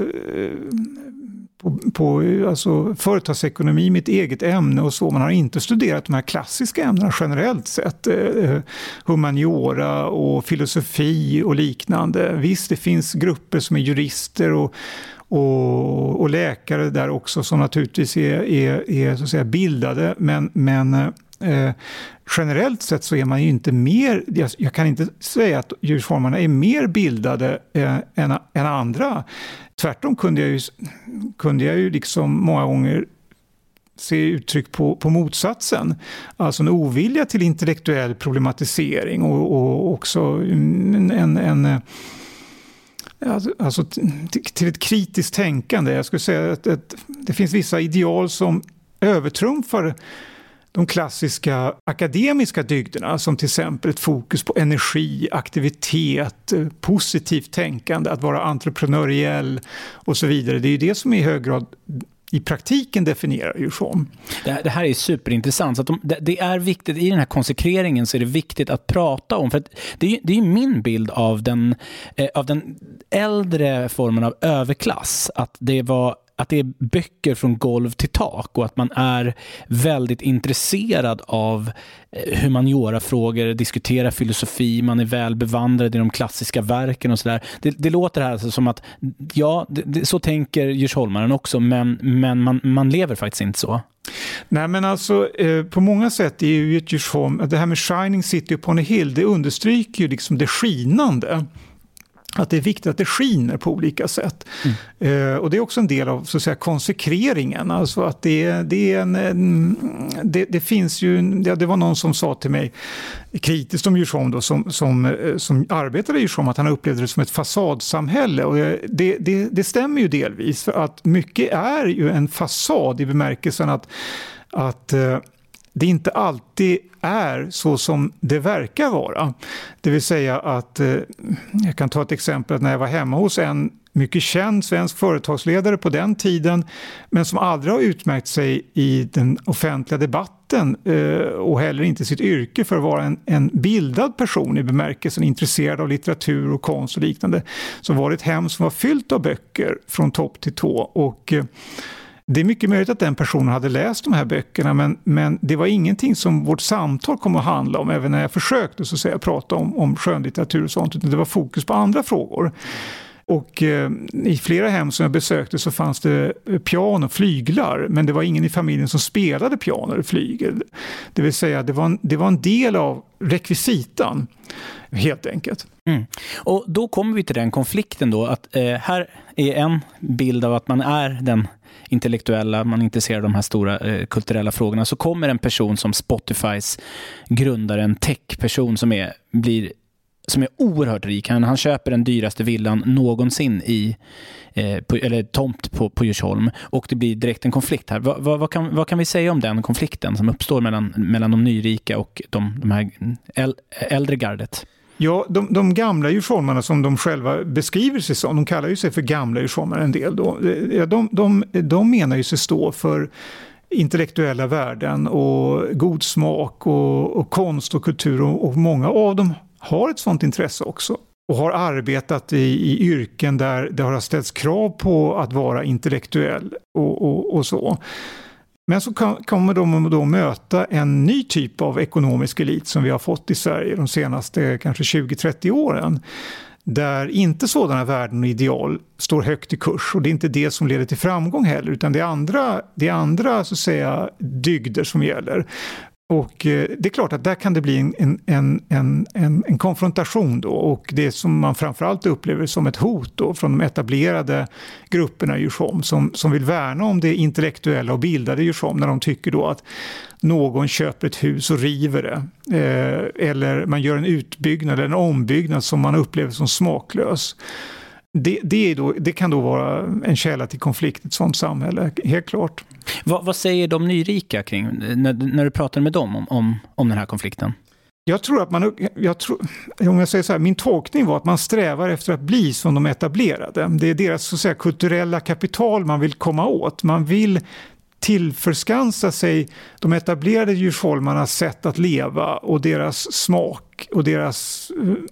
på, på alltså företagsekonomi, mitt eget ämne och så. Man har inte studerat de här klassiska ämnena generellt sett. Eh, humaniora och filosofi och liknande. Visst, det finns grupper som är jurister och, och, och läkare där också som naturligtvis är, är, är så att säga bildade, men, men eh, generellt sett så är man ju inte mer, jag, jag kan inte säga att djursholmarna är mer bildade eh, än, än andra. Tvärtom kunde jag ju, kunde jag ju liksom många gånger se uttryck på, på motsatsen. Alltså en ovilja till intellektuell problematisering och, och också en, en, en alltså till ett kritiskt tänkande. Jag skulle säga att, att det finns vissa ideal som övertrumfar de klassiska akademiska dygderna, som till exempel ett fokus på energi, aktivitet, positivt tänkande, att vara entreprenöriell och så vidare. Det är ju det som i hög grad i praktiken definierar Djursholm. Det, det här är superintressant. Så att de, det, det är viktigt, i den här konsekreringen så är det viktigt att prata om, för att det är, det är min bild av den, eh, av den äldre formen av överklass, att det var att det är böcker från golv till tak och att man är väldigt intresserad av humaniora-frågor, diskutera filosofi, man är väl bevandrad i de klassiska verken och sådär. Det, det låter här alltså som att, ja, det, det, så tänker Djursholmaren också, men, men man, man lever faktiskt inte så. Nej, men alltså eh, på många sätt är ju ett Djursholm, det här med Shining City upon a hill, det understryker ju liksom det skinande. Att det är viktigt att det skiner på olika sätt. Mm. Eh, och det är också en del av så att säga konsekreringen. Alltså att det, det är en... en det, det finns ju... Det, det var någon som sa till mig kritiskt om Djursholm då, som, som, som arbetade i Djursholm, att han upplevde det som ett fasadsamhälle. Och det, det, det stämmer ju delvis, för att mycket är ju en fasad i bemärkelsen att, att eh, det inte alltid är så som det verkar vara. Det vill säga att, eh, jag kan ta ett exempel, att när jag var hemma hos en mycket känd svensk företagsledare på den tiden, men som aldrig har utmärkt sig i den offentliga debatten eh, och heller inte sitt yrke för att vara en, en bildad person i bemärkelsen, intresserad av litteratur och konst och liknande, så var det ett hem som var fyllt av böcker från topp till tå. Och eh, det är mycket möjligt att den personen hade läst de här böckerna, men, men det var ingenting som vårt samtal kom att handla om, även när jag försökte så att säga prata om, om skönlitteratur och sånt, utan det var fokus på andra frågor. Och eh, i flera hem som jag besökte så fanns det piano och flyglar, men det var ingen i familjen som spelade piano eller flygel. Det vill säga, det var en, det var en del av rekvisitan, helt enkelt. Mm. Och då kommer vi till den konflikten då, att eh, här är en bild av att man är den intellektuella, man är intresserad av de här stora eh, kulturella frågorna, så kommer en person som Spotifys grundare, en tech-person som är, blir, som är oerhört rik. Han, han köper den dyraste villan någonsin i eh, på, eller tomt på, på Djursholm, och det blir direkt en konflikt här. Va, va, vad, kan, vad kan vi säga om den konflikten som uppstår mellan, mellan de nyrika och de, de här äldre gardet? Ja, de, de gamla djursholmarna som de själva beskriver sig som, de kallar ju sig för gamla djursholmar en del då. Ja, de, de, de menar ju sig stå för intellektuella värden och god smak och, och konst och kultur, och, och många av dem har ett sådant intresse också. Och har arbetat i, i yrken där det har ställts krav på att vara intellektuell och, och, och så. Men så kan, kommer de då möta en ny typ av ekonomisk elit som vi har fått i Sverige de senaste kanske tjugo till trettio åren. Där inte sådana värden och ideal står högt i kurs, och det är inte det som leder till framgång heller, utan det är andra, det är andra så att säga dygder som gäller. Och eh, det är klart att där kan det bli en, en, en, en, en konfrontation då, och det som man framförallt upplever som ett hot då från de etablerade grupperna i Djursholm som, som vill värna om det intellektuella och bildade Djursholm, när de tycker då att någon köper ett hus och river det, eh, eller man gör en utbyggnad eller en ombyggnad som man upplever som smaklös. Det, det, är då, det kan då vara en källa till konflikt i ett sådant samhälle, helt klart. Vad, vad säger de nyrika kring, när, när du pratar med dem om, om, om den här konflikten? Jag tror att man, jag tror, om jag säger så här, min tolkning var att man strävar efter att bli som de etablerade. Det är deras så att säga kulturella kapital man vill komma åt. Man vill tillförskansa sig de etablerade djursholmarnas sätt att leva och deras smak och deras,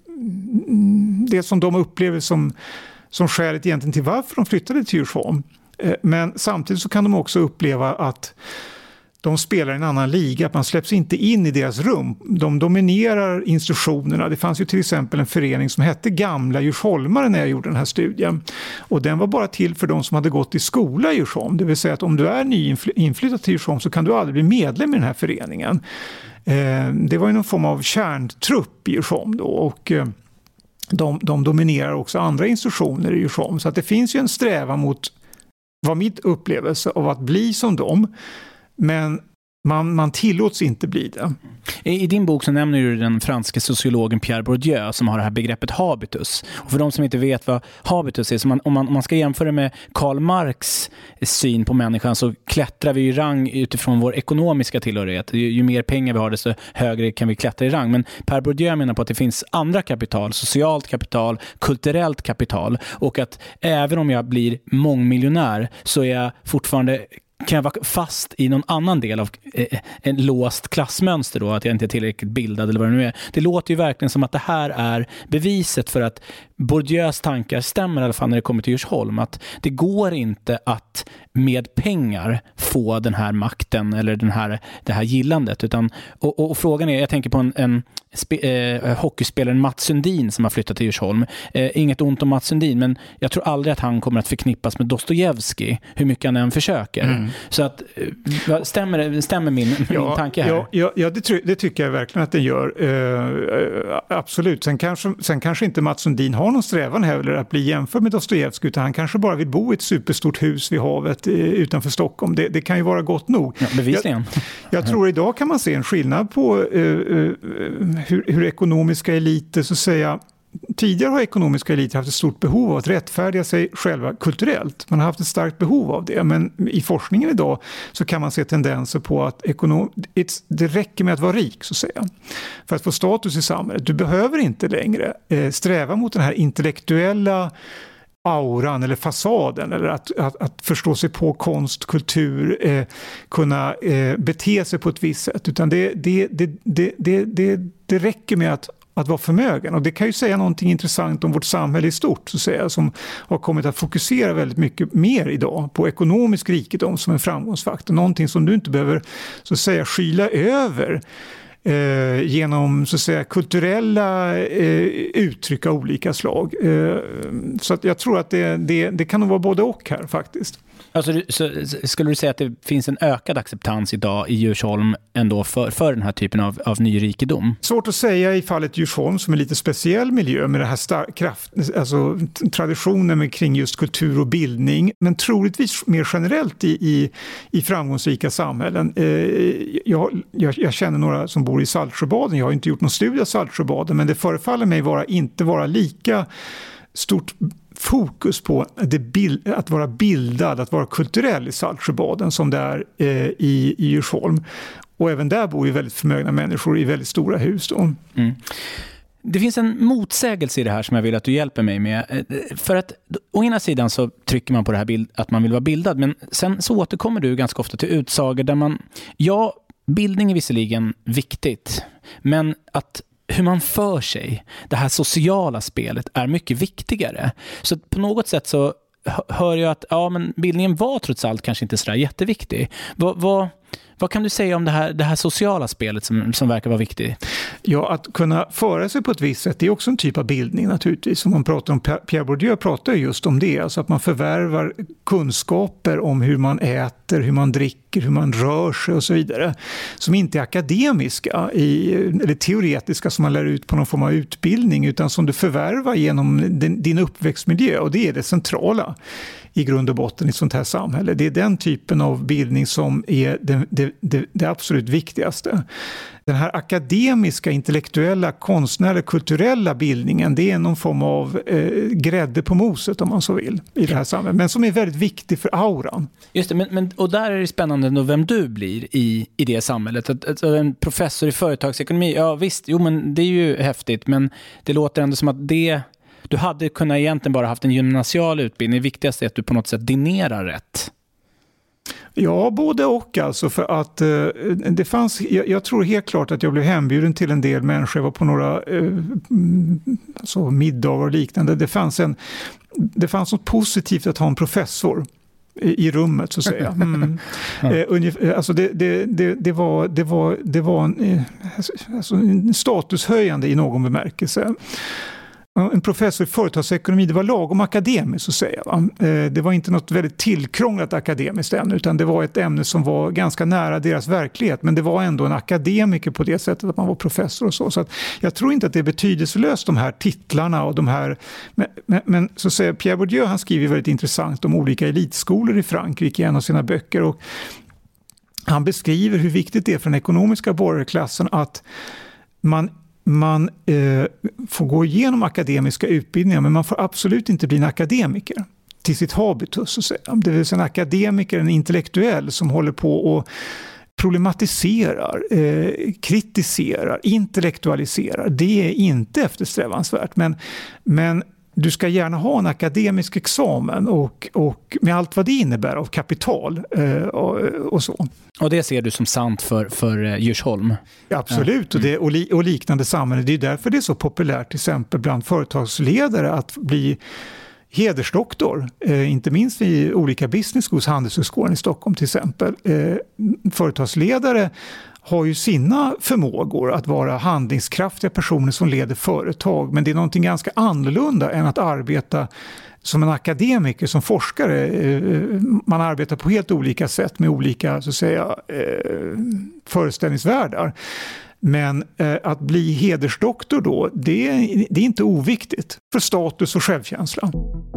det som de upplever som, som skälet egentligen till varför de flyttade till Djursholm. Men samtidigt så kan de också uppleva att de spelar i en annan liga, att man släpps inte in i deras rum. De dominerar institutionerna. Det fanns ju till exempel en förening som hette Gamla Djursholmare när jag gjorde den här studien. Och den var bara till för de som hade gått i skola i Djursholm. Det vill säga att om du är nyinflyttad till Djursholm så kan du aldrig bli medlem i den här föreningen. Det var ju någon form av kärntrupp i Djursholm då, och de, de dominerar också andra institutioner i Djursholm. Så att det finns ju en strävan mot, vad mitt upplevelse av att bli som dem. Men man, man tillåts inte bli det. I, I din bok så nämner du den franske sociologen Pierre Bourdieu som har det här begreppet habitus. Och för de som inte vet vad habitus är, så man, om, man, om man ska jämföra med Karl Marx syn på människan, så klättrar vi i rang utifrån vår ekonomiska tillhörighet. Ju, ju mer pengar vi har, desto högre kan vi klättra i rang. Men Pierre Bourdieu menar på att det finns andra kapital, socialt kapital, kulturellt kapital, och att även om jag blir mångmiljonär så är jag fortfarande, kan jag vara fast i någon annan del av eh, en låst klassmönster då, att jag inte är tillräckligt bildad eller vad det nu är. Det låter ju verkligen som att det här är beviset för att Bourdieus tankar stämmer, i alla fall när det kommer till Djursholm, att det går inte att med pengar få den här makten eller den här, det här gillandet, utan, och, och, och frågan är, jag tänker på en, en spe, eh, hockeyspelaren Mats Sundin som har flyttat till Djursholm. Eh, inget ont om Mats Sundin, men jag tror aldrig att han kommer att förknippas med Dostojevskij, hur mycket han än försöker. Mm. Så att, stämmer, stämmer min, min ja, tanke här? Ja, ja, ja det, det tycker jag verkligen att den gör. Uh, absolut. Sen kanske, sen kanske inte Mats Sundin har någon strävan heller att bli jämförd med Dostojevskij, utan han kanske bara vill bo i ett superstort hus vid havet uh, utanför Stockholm. Det, det kan ju vara gott nog. Ja, bevisligen. Jag, jag tror idag kan man se en skillnad på uh, uh, hur, hur ekonomiska eliter, så att säga. Tidigare har ekonomiska eliter haft ett stort behov av att rättfärdiga sig själva kulturellt. Man har haft ett starkt behov av det. Men i forskningen idag så kan man se tendenser på att ekonom- det räcker med att vara rik, så att säga, för att få status i samhället. Du behöver inte längre eh, sträva mot den här intellektuella auran eller fasaden, eller att, att, att förstå sig på konst, kultur, eh, kunna eh, bete sig på ett visst sätt. Utan det, det, det, det, det, det, det räcker med att att vara förmögen. Och det kan ju säga någonting intressant om vårt samhälle i stort, så att säga, som har kommit att fokusera väldigt mycket mer idag på ekonomisk rikedom som en framgångsfaktor. Någonting som du inte behöver, så att säga, skyla över eh, genom, så att säga, kulturella eh, uttryck av olika slag. Eh, så att jag tror att det, det, det kan nog vara både och här faktiskt. Alltså, så, skulle du säga att det finns en ökad acceptans idag i Djursholm ändå för, för den här typen av, av nyrikedom? Svårt att säga i fallet Djursholm, som är lite speciell miljö med det här star- kraft, alltså traditionen med kring just kultur och bildning, men troligtvis mer generellt i, i, i framgångsrika samhällen. Eh, jag, jag, jag känner några som bor i Saltsjöbaden. Jag har inte gjort någon studie av Saltsjöbaden, men det förefaller mig vara, inte vara lika stort fokus på det bild, att vara bildad, att vara kulturell i Saltsjöbaden som det är eh, i, i Djursholm. Och även där bor ju väldigt förmögna människor i väldigt stora hus då. Mm. Det finns en motsägelse i det här som jag vill att du hjälper mig med. För att å ena sidan så trycker man på det här bild, att man vill vara bildad, men sen så återkommer du ganska ofta till utsagor där man, ja, bildning är visserligen viktigt, men att hur man för sig, det här sociala spelet, är mycket viktigare. Så på något sätt så hör jag att ja, men bildningen var trots allt kanske inte så där jätteviktig. Vad, vad, vad kan du säga om det här, det här sociala spelet som, som verkar vara viktigt? Ja, att kunna föra sig på ett visst sätt, det är också en typ av bildning naturligtvis. Om man pratar om, Pierre Bourdieu pratar just om det, alltså att man förvärvar kunskaper om hur man äter, hur man dricker, hur man rör sig och så vidare, som inte är akademiska i, eller teoretiska som man lär ut på någon form av utbildning, utan som du förvärvar genom din, din uppväxtmiljö, och det är det centrala i grund och botten i ett sånt här samhälle. Det är den typen av bildning som är det, det, det, det absolut viktigaste. Den här akademiska, intellektuella, konstnärliga, kulturella bildningen, det är någon form av eh, grädde på moset om man så vill i det här samhället, men som är väldigt viktig för auran. Just det, men, men, och där är det spännande då vem du blir i, i det samhället. Att, att, en professor i företagsekonomi, ja visst, jo men det är ju häftigt, men det låter ändå som att det... Du hade kunnat egentligen bara haft en gymnasial utbildning. Det viktigaste är att du på något sätt dinerar rätt. Ja, både och alltså, för att eh, det fanns, jag, jag tror helt klart att jag blev hembjuden till en del människor. Jag var på några eh, alltså middagar och liknande. Det fanns, en, det fanns något positivt att ha en professor i, i rummet så att säga. Mm. eh, ungefär, alltså det, det, det, det var, det var, det var en, alltså en statushöjande i någon bemärkelse. En professor i företagsekonomi, det var lagom akademiskt att säga. Va? Det var inte något väldigt tillkrånglat akademiskt ämne, utan det var ett ämne som var ganska nära deras verklighet, men det var ändå en akademiker på det sättet att man var professor och så. Så att jag tror inte att det är betydelselöst, de här titlarna och de här... Men, men, men så säger Pierre Bourdieu, han skriver väldigt intressant om olika elitskolor i Frankrike i en av sina böcker, och han beskriver hur viktigt det är för den ekonomiska borgarklassen att man Man eh, får gå igenom akademiska utbildningar, men man får absolut inte bli en akademiker till sitt habitus. Så att säga. Det vill säga en akademiker, en intellektuell som håller på och problematiserar, eh, kritiserar, intellektualiserar. Det är inte eftersträvansvärt, men, men du ska gärna ha en akademisk examen och, och med allt vad det innebär av kapital eh, och, och så. Och det ser du som sant för, för Djursholm? Ja, absolut, ja. Och, det, och, li, och liknande samhällen. Det är därför det är så populärt till exempel bland företagsledare att bli hedersdoktor, eh, inte minst i olika business schools, Handelshögskolan i Stockholm till exempel. Eh, företagsledare har ju sina förmågor att vara handlingskraftiga personer som leder företag, men det är någonting ganska annorlunda än att arbeta som en akademiker, som forskare. Man arbetar på helt olika sätt med olika så att säga, föreställningsvärldar. Men att bli hedersdoktor då, det är, det är inte oviktigt för status och självkänsla.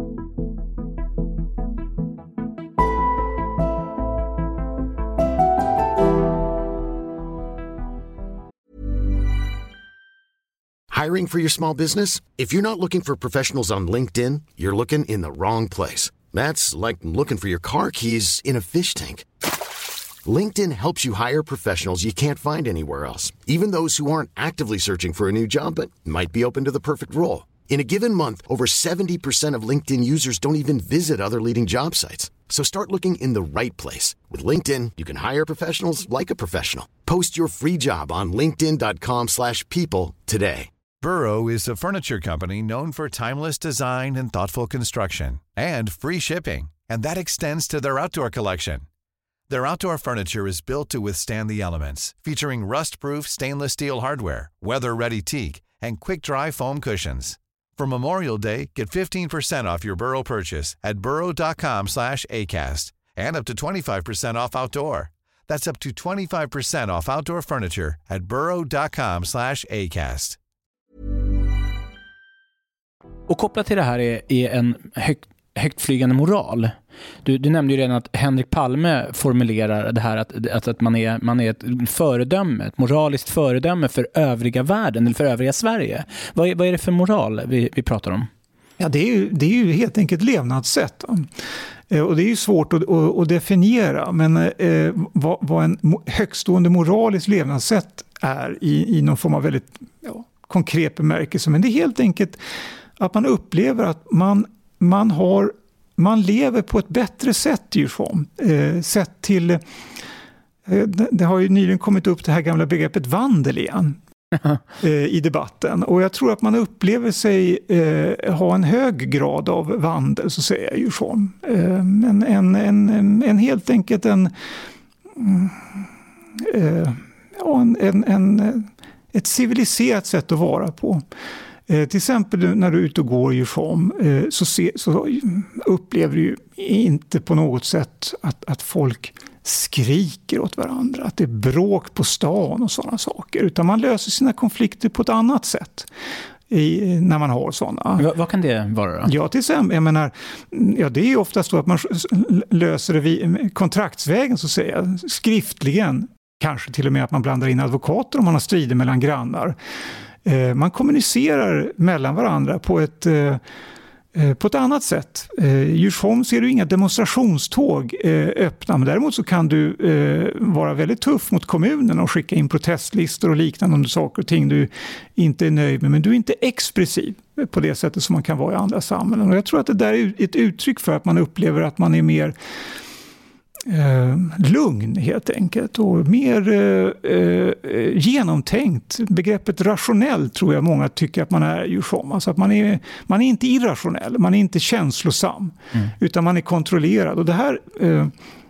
Hiring for your small business? If you're not looking for professionals on LinkedIn, you're looking in the wrong place. That's like looking for your car keys in a fish tank. LinkedIn helps you hire professionals you can't find anywhere else, even those who aren't actively searching for a new job but might be open to the perfect role. In a given month, over seventy percent of LinkedIn users don't even visit other leading job sites. So start looking in the right place. With LinkedIn, you can hire professionals like a professional. Post your free job on linkedin dot com slash people today. Burrow is a furniture company known for timeless design and thoughtful construction, and free shipping, and that extends to their outdoor collection. Their outdoor furniture is built to withstand the elements, featuring rust-proof stainless steel hardware, weather-ready teak, and quick-dry foam cushions. For Memorial Day, get fifteen percent off your Burrow purchase at burrow dot com slash acast, and up to twenty-five percent off outdoor. That's up to twenty-five percent off outdoor furniture at burrow dot com slash acast. Och kopplat till det här är, är en högt, högt flygande moral. Du, du nämnde ju redan att Henrik Palme formulerar det här att, att, att man, är, man är ett föredöme, ett moraliskt föredöme för övriga världen eller för övriga Sverige. Vad är, vad är det för moral vi, vi pratar om? Ja, det är ju, det är ju helt enkelt levnadssätt. Och det är ju svårt att, att, att definiera, men eh, vad, vad en högstående moralisk levnadssätt är i, i någon form av väldigt... Ja, konkret bemärkelse, men det är helt enkelt att man upplever att man, man, har, man lever på ett bättre sätt i Djursholm. Eh, sett till, eh, det, det har ju nyligen kommit upp det här gamla begreppet vandel igen eh, i debatten. Och jag tror att man upplever sig eh, ha en hög grad av vandel, så säger jag, i Djursholm. Eh, en, en, en, en, en helt enkelt en, eh, en, en, en ett civiliserat sätt att vara på. Eh, till exempel när du är ute och går i Djursholm eh, så, se, så upplever du inte på något sätt att, att folk skriker åt varandra, att det är bråk på stan och sådana saker, utan man löser sina konflikter på ett annat sätt i, när man har sådana. V- vad kan det vara då? Ja, till exempel, jag menar, ja, det är oftast så att man löser det vid kontraktsvägen, så att säga, skriftligen. Kanske till och med att man blandar in advokater om man har strider mellan grannar. Eh, man kommunicerar mellan varandra på ett, eh, på ett annat sätt. Eh, I Djursholm ser du inga demonstrationståg eh, öppna, men däremot så kan du eh, vara väldigt tuff mot kommunen och skicka in protestlistor och liknande om saker och ting du inte är nöjd med. Men du är inte expressiv på det sättet som man kan vara i andra samhällen. Och jag tror att det där är ett uttryck för att man upplever att man är mer Eh, lugn helt enkelt och mer eh, eh, genomtänkt. Begreppet rationell tror jag många tycker att man är i Djursholm. Alltså att man är, man är inte irrationell, man är inte känslosam, mm. utan man är kontrollerad. Och det här, eh,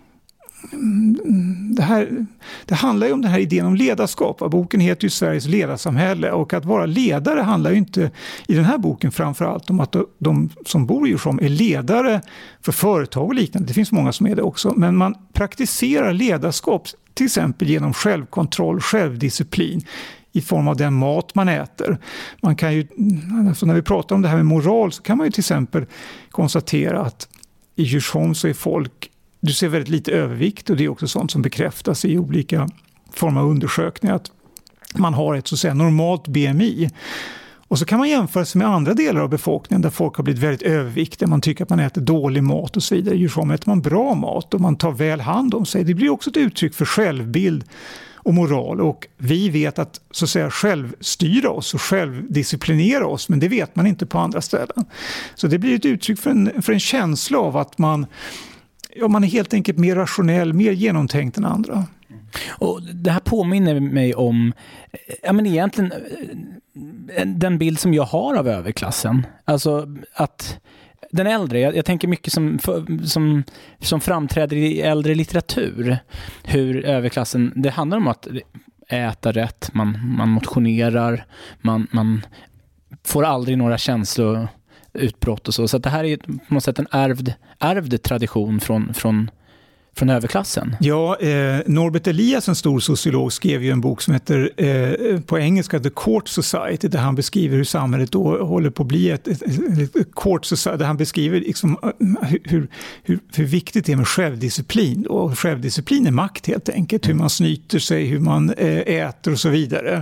det här det handlar ju om den här idén om ledarskap. Boken heter ju Sveriges ledarsamhälle, och att vara ledare handlar ju inte i den här boken framförallt om att de som bor i Djursholm är ledare för företag och liknande. Det finns många som är det också, men man praktiserar ledarskap till exempel genom självkontroll, självdisciplin i form av den mat man äter. Man kan ju, alltså när vi pratar om det här med moral, så kan man ju till exempel konstatera att i Djursholm så är folk, du ser väldigt lite övervikt, och det är också sånt som bekräftas i olika former av undersökningar, att man har ett så att säga normalt B M I. Och så kan man jämföra sig med andra delar av befolkningen där folk har blivit väldigt överviktiga, man tycker att man äter dålig mat och så vidare. I Djursholm äter man bra mat och man tar väl hand om sig. Det blir också ett uttryck för självbild och moral, och vi vet att så att säga självstyra oss och självdisciplinera oss, men det vet man inte på andra ställen. Så det blir ett uttryck för en, för en känsla av att man Ja, man är helt enkelt mer rationell, mer genomtänkt än andra. Och det här påminner mig om, ja men egentligen den bild som jag har av överklassen. Alltså att den äldre, jag, jag tänker mycket som, som, som framträder i äldre litteratur. Hur överklassen, det handlar om att äta rätt, man, man motionerar, man, man får aldrig några känslor utbrott och så. Så att det här är på något sätt en ärvd, ärvd tradition från, från, från överklassen. Ja, eh, Norbert Elias, en stor sociolog, skrev ju en bok som heter eh, på engelska The Court Society, där han beskriver hur samhället då håller på att bli ett, ett, ett, ett court society, där han beskriver liksom hur, hur, hur viktigt det är med självdisciplin. Och självdisciplin är makt helt enkelt, hur man snyter sig, hur man eh, äter och så vidare.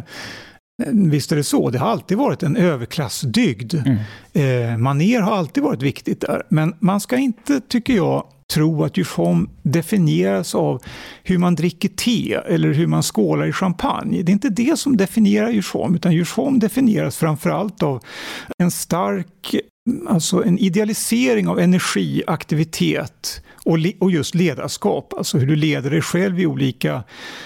Visst är det så, det har alltid varit en överklassdygd. Mm. Eh, maner har alltid varit viktigt där. Men man ska inte, tycker jag, tro att Djursholm definieras av hur man dricker te eller hur man skålar i champagne. Det är inte det som definierar Djursholm, utan Djursholm definieras framförallt av en stark, alltså en idealisering av energi, aktivitet och, le- och just ledarskap. Alltså hur du leder dig själv i olika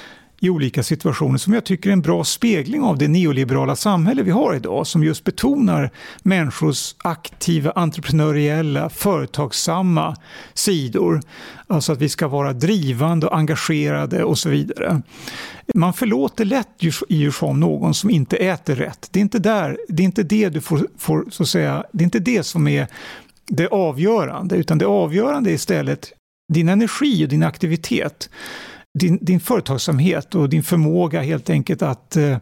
i olika situationer, som jag tycker är en bra spegling av det neoliberala samhälle vi har idag, som just betonar människors aktiva, entreprenöriella, företagsamma sidor. Alltså att vi ska vara drivande och engagerade och så vidare. Man förlåter lätt i Djursholm någon som inte äter rätt. Det är inte där, det är inte det du får, får så att säga, det är inte det som är det avgörande, utan det avgörande är istället din energi och din aktivitet. Din, din företagsamhet och din förmåga helt enkelt att, eh,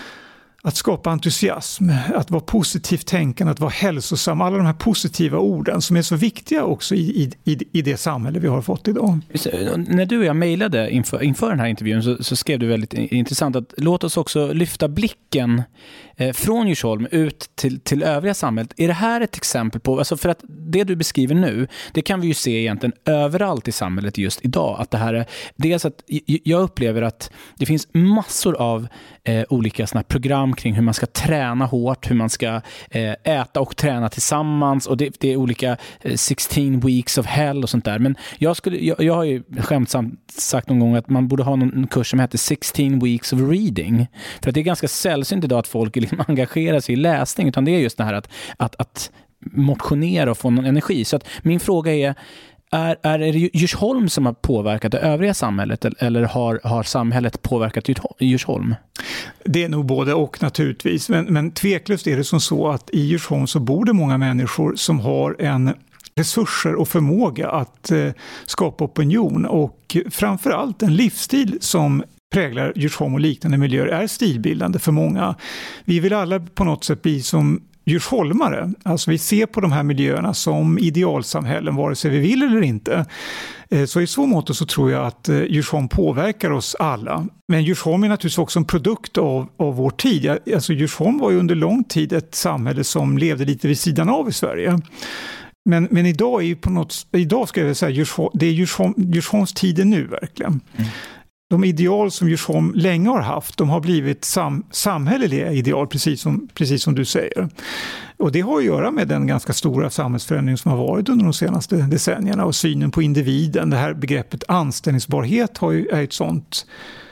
att skapa entusiasm, att vara positivt tänkande, att vara hälsosam. Alla de här positiva orden som är så viktiga också i, i, i det samhälle vi har fått idag. När du och jag mejlade inför, inför den här intervjun så, så skrev du väldigt intressant att låt oss också lyfta blicken eh, från Djursholm ut till, till övriga samhället. Är det här ett exempel på, alltså för att det du beskriver nu, det kan vi ju se egentligen överallt i samhället just idag, att det här är, dels att jag upplever att det finns massor av eh, olika såna program kring hur man ska träna hårt, hur man ska eh, äta och träna tillsammans, och det, det är olika eh, sexton weeks of hell och sånt där. Men jag, skulle, jag, jag har ju skämtsamt sagt någon gång att man borde ha någon kurs som heter sexton weeks of reading, för att det är ganska sällsynt idag att folk liksom engagerar sig i läsning, utan det är just det här att, att, att motionera och få någon energi. Så att min fråga är, Är, är det Djursholm som har påverkat det övriga samhället, eller har, har samhället påverkat Djursholm? Det är nog både och naturligtvis, men, men tveklöst är det som så att i Djursholm så bor det många människor som har en resurser och förmåga att eh, skapa opinion, och framförallt en livsstil som präglar Djursholm och liknande miljöer är stilbildande för många. Vi vill alla på något sätt bli som djursholmare. Alltså vi ser på de här miljöerna som idealsamhällen vare sig vi vill eller inte. Så i så mått så tror jag att Djursholm påverkar oss alla. Men Djursholm är naturligtvis också en produkt av, av vår tid. Alltså Djursholm var ju under lång tid ett samhälle som levde lite vid sidan av i Sverige. Men, men idag är ju på något, idag ska jag säga Djursholm, det är Djursholm, Djursholms tid nu verkligen. Mm. De ideal som Djursholm länge har haft, de har blivit sam, samhälleliga ideal, precis som, precis som du säger. Och det har att göra med den ganska stora samhällsförändring som har varit under de senaste decennierna, och synen på individen. Det här begreppet anställningsbarhet har ju, är ett sånt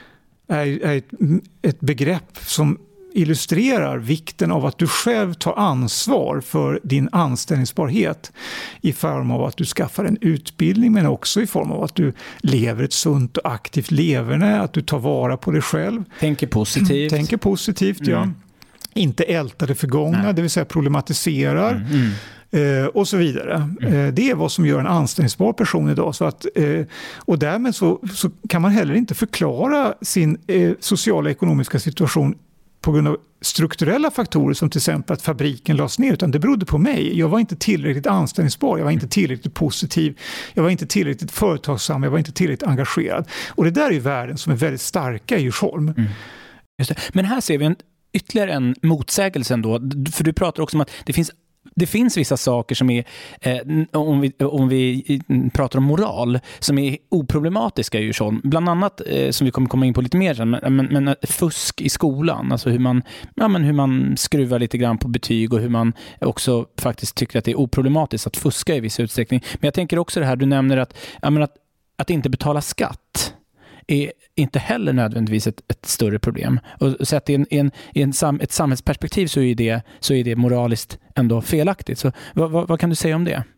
är, är ett, ett begrepp som illustrerar vikten av att du själv tar ansvar för din anställningsbarhet i form av att du skaffar en utbildning, men också i form av att du lever ett sunt och aktivt leverne, att du tar vara på dig själv. Tänker positivt. Tänker positivt, mm. ja. Inte ältar det förgångna, Nej. det vill säga problematiserar. Mm. Mm. Eh, och så vidare. Mm. Eh, det är vad som gör en anställningsbar person idag. Så att, eh, och därmed så, så kan man heller inte förklara sin eh, sociala och ekonomiska situation på grund av strukturella faktorer, som till exempel att fabriken lades ner, utan det berodde på mig. Jag var inte tillräckligt anställningsbar, jag var inte tillräckligt positiv, jag var inte tillräckligt företagsam, jag var inte tillräckligt engagerad. Och det där är värden som är väldigt starka i Djursholm. Mm. Just det. Men här ser vi en, ytterligare en motsägelse ändå, för du pratar också om att det finns Det finns vissa saker som är, eh, om, vi, om vi pratar om moral, som är oproblematiska i Djursholm. Bland annat, eh, som vi kommer komma in på lite mer sen, men, men, men fusk i skolan. Alltså hur man, ja, men hur man skruvar lite grann på betyg, och hur man också faktiskt tycker att det är oproblematiskt att fuska i viss utsträckning. Men jag tänker också det här, du nämner att, ja, men att, att inte betala skatt är inte heller nödvändigtvis ett, ett större problem. Och så att i, en, en, i en sam, ett samhällsperspektiv så är det, så är det moraliskt ändå felaktigt. Så vad, vad, vad kan du säga om det?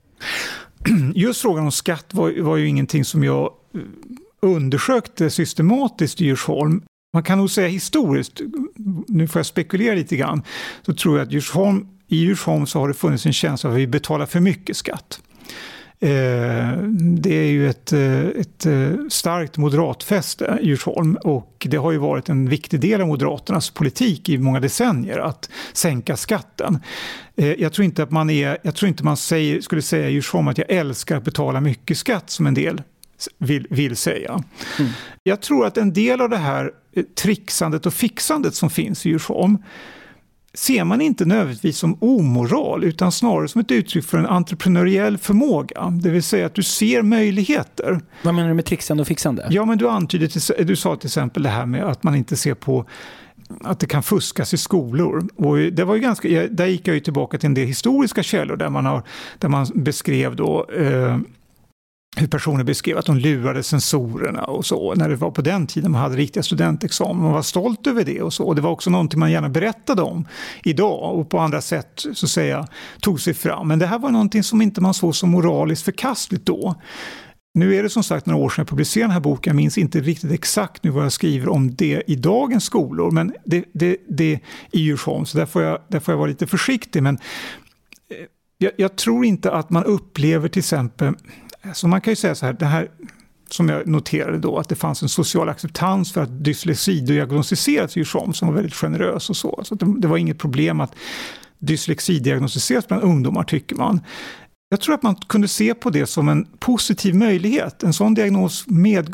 Just frågan om skatt var, var ju ingenting som jag undersökte systematiskt i Djursholm. Man kan nog säga historiskt, nu får jag spekulera lite grann, så tror jag att Djursholm, i Djursholm så har det funnits en känsla av att vi betalar för mycket skatt. Det är ju ett, ett starkt moderatfäste i Djursholm, och det har ju varit en viktig del av Moderaternas politik i många decennier att sänka skatten. Jag tror inte att man är, jag tror inte man säger, skulle säga i Djursholm att jag älskar att betala mycket skatt, som en del vill, vill säga. Mm. Jag tror att en del av det här trixandet och fixandet som finns i Djursholm ser man inte nödvändigtvis som omoral, utan snarare som ett uttryck för en entreprenöriell förmåga. Det vill säga att du ser möjligheter. Vad menar du med trixande och fixande? Ja, men du antydde, du sa till exempel det här med att man inte ser på att det kan fuskas i skolor. Och det var ju ganska, där gick jag ju tillbaka till en del historiska källor där man, har, där man beskrev då eh, hur personer beskrev att de lurade sensorerna och så, när det var på den tiden man hade riktiga studentexamen. Man var stolt över det och så. Och det var också någonting man gärna berättade om idag, och på andra sätt så att säga tog sig fram. Men det här var någonting som inte man såg som moraliskt förkastligt då. Nu är det som sagt några år sedan jag publicerade den här boken. Jag minns inte riktigt exakt nu vad jag skriver om det i dagens skolor, men det, det, det är i Djursholm, så där får, jag, där får jag vara lite försiktig. Men jag, jag tror inte att man upplever till exempel, så man kan ju säga så här, det här som jag noterade då, att det fanns en social acceptans för att dyslexi diagnostiserats i Djursholm som var väldigt generös och så. Så det, det var inget problem att dyslexi diagnostiseras bland ungdomar, tycker man. Jag tror att man kunde se på det som en positiv möjlighet. En sån diagnos medgav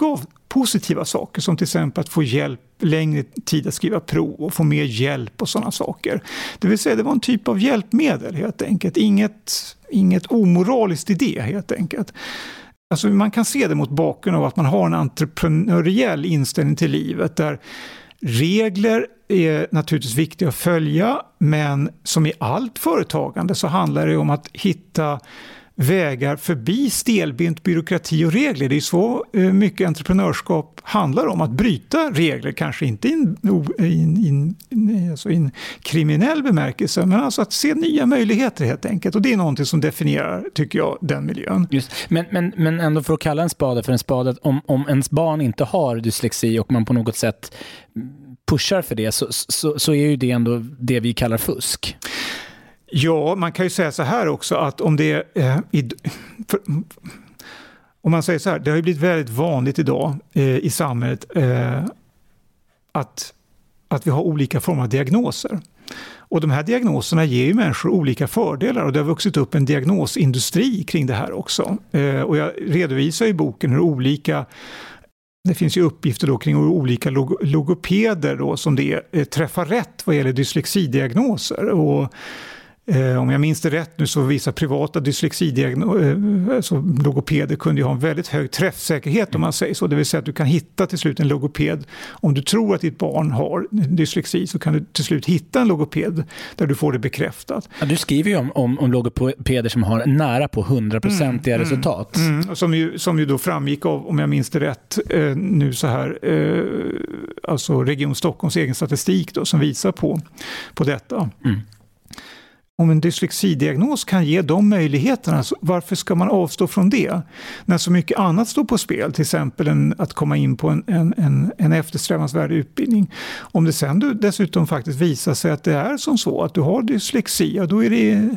positiva saker, som till exempel att få hjälp längre tid att skriva prov och få mer hjälp och sådana saker. Det vill säga det var en typ av hjälpmedel helt enkelt. Inget, inget omoraliskt idé helt enkelt. Alltså man kan se det mot bakgrund av att man har en entreprenöriell inställning till livet där regler är naturligtvis viktiga att följa, men som i allt företagande så handlar det om att hitta vägar förbi stelbent byråkrati och regler. Det är så mycket entreprenörskap handlar om, att bryta regler, kanske inte i en, in, in, alltså in kriminell bemärkelse, men alltså att se nya möjligheter helt enkelt. Och det är någonting som definierar, tycker jag, den miljön. Just. Men, men, men ändå för att kalla en spade för en spade, om, om ens barn inte har dyslexi och man på något sätt pushar för det, så, så, så är ju det ändå det vi kallar fusk. Ja, man kan ju säga så här också att om det eh, i, för, om man säger så här, det har ju blivit väldigt vanligt idag eh, i samhället eh, att, att vi har olika former av diagnoser. Och de här diagnoserna ger ju människor olika fördelar, och det har vuxit upp en diagnosindustri kring det här också. Eh, och jag redovisar i boken hur olika, det finns ju uppgifter då kring hur olika log- logopeder då, som det är, träffar rätt vad gäller dyslexidiagnoser. Och Eh, om jag minns det rätt nu så visar privata dyslexidiagnoser, eh, så logopeder kunde ju ha en väldigt hög träffsäkerhet om man säger så. Det vill säga att du kan hitta till slut en logoped. Om du tror att ditt barn har dyslexi så kan du till slut hitta en logoped där du får det bekräftat. Ja, du skriver ju om, om, om logopeder som har nära på hundraprocentiga mm, resultat. Mm, mm, som, ju, som ju då framgick av, om jag minns det rätt, eh, nu så här, eh, alltså Region Stockholms egen statistik då, som visar på, på detta. Mm. Om en dyslexidiagnos kan ge de möjligheterna, så varför ska man avstå från det? När så mycket annat står på spel, till exempel en, att komma in på en, en, en, en eftersträvansvärd utbildning. Om det sen du dessutom faktiskt visar sig att det är som så, att du har dyslexi, då är det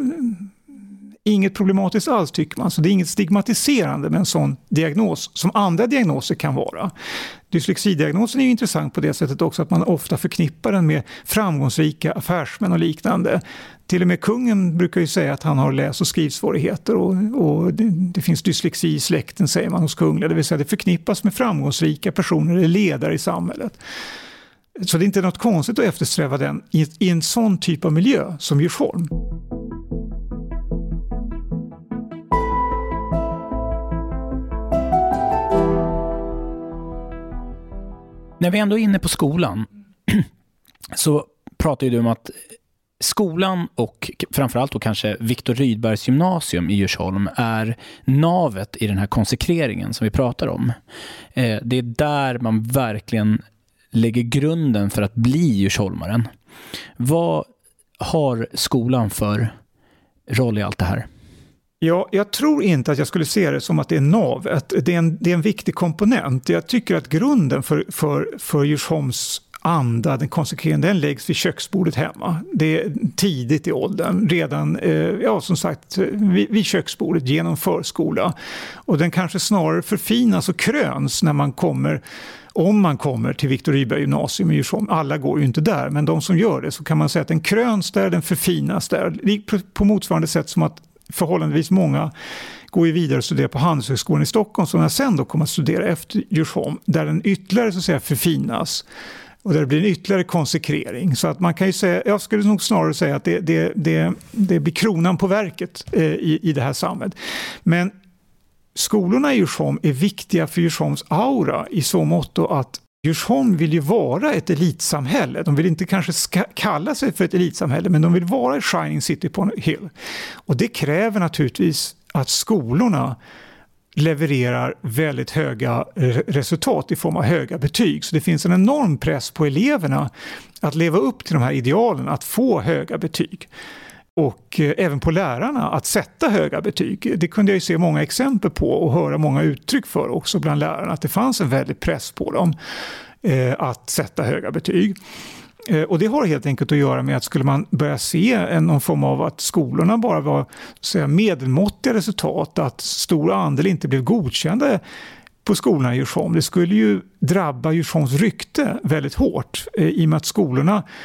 inget problematiskt alls, tycker man. Så det är inget stigmatiserande med en sån diagnos som andra diagnoser kan vara. Dyslexidiagnosen är ju intressant på det sättet också att man ofta förknippar den med framgångsrika affärsmän och liknande. Till och med kungen brukar ju säga att han har läs- och skrivsvårigheter, och, och det, det finns dyslexi i släkten, säger man hos kungliga. Det vill säga det förknippas med framgångsrika personer eller ledare i samhället. Så det är inte något konstigt att eftersträva den i, i en sån typ av miljö som Djursholm. När vi ändå är inne på skolan så pratar ju du om att skolan och framförallt då kanske Viktor Rydbergs gymnasium i Djursholm är navet i den här konsekreringen som vi pratar om. Det är där man verkligen lägger grunden för att bli djursholmaren. Vad har skolan för roll i allt det här? Ja, jag tror inte att jag skulle se det som att det är navet. Det är en, det är en viktig komponent. Jag tycker att grunden för, för, för Djursholms anda, den konsekreringen, den läggs vid köksbordet hemma. Det är tidigt i åldern, redan eh, ja, som sagt, vid, vid köksbordet genom förskola. Och den kanske snarare förfinas och kröns när man kommer, om man kommer till Viktor Rydberg gymnasium i Djursholm. Alla går ju inte där, men de som gör det, så kan man säga att den kröns där, den förfinas där. På, på motsvarande sätt som att förhållandevis många går ju vidare och studerar på Handelshögskolan i Stockholm, som jag sen då kommer att studera efter Djursholm, där den ytterligare så att säga förfinas och där det blir en ytterligare konsekrering. Så att man kan ju säga, jag skulle nog snarare säga att det, det, det, det blir kronan på verket eh, i, i det här samhället. Men skolorna i Djursholm är viktiga för Djursholms aura i så mått att Djursholm vill ju vara ett elitsamhälle. De vill inte kanske ska kalla sig för ett elitsamhälle, men de vill vara ett shining city på en hill. Och det kräver naturligtvis att skolorna levererar väldigt höga resultat i form av höga betyg. Så det finns en enorm press på eleverna att leva upp till de här idealen, att få höga betyg. Och eh, även på lärarna att sätta höga betyg. Det kunde jag ju se många exempel på och höra många uttryck för också bland lärarna. Att det fanns en väldig press på dem eh, att sätta höga betyg. Eh, och det har helt enkelt att göra med att skulle man börja se en, någon form av att skolorna bara var så att medelmåttiga resultat, att stor andel inte blev godkända på skolorna i Djursholm. Det skulle ju drabba Djursholms rykte väldigt hårt eh, i och med att skolorna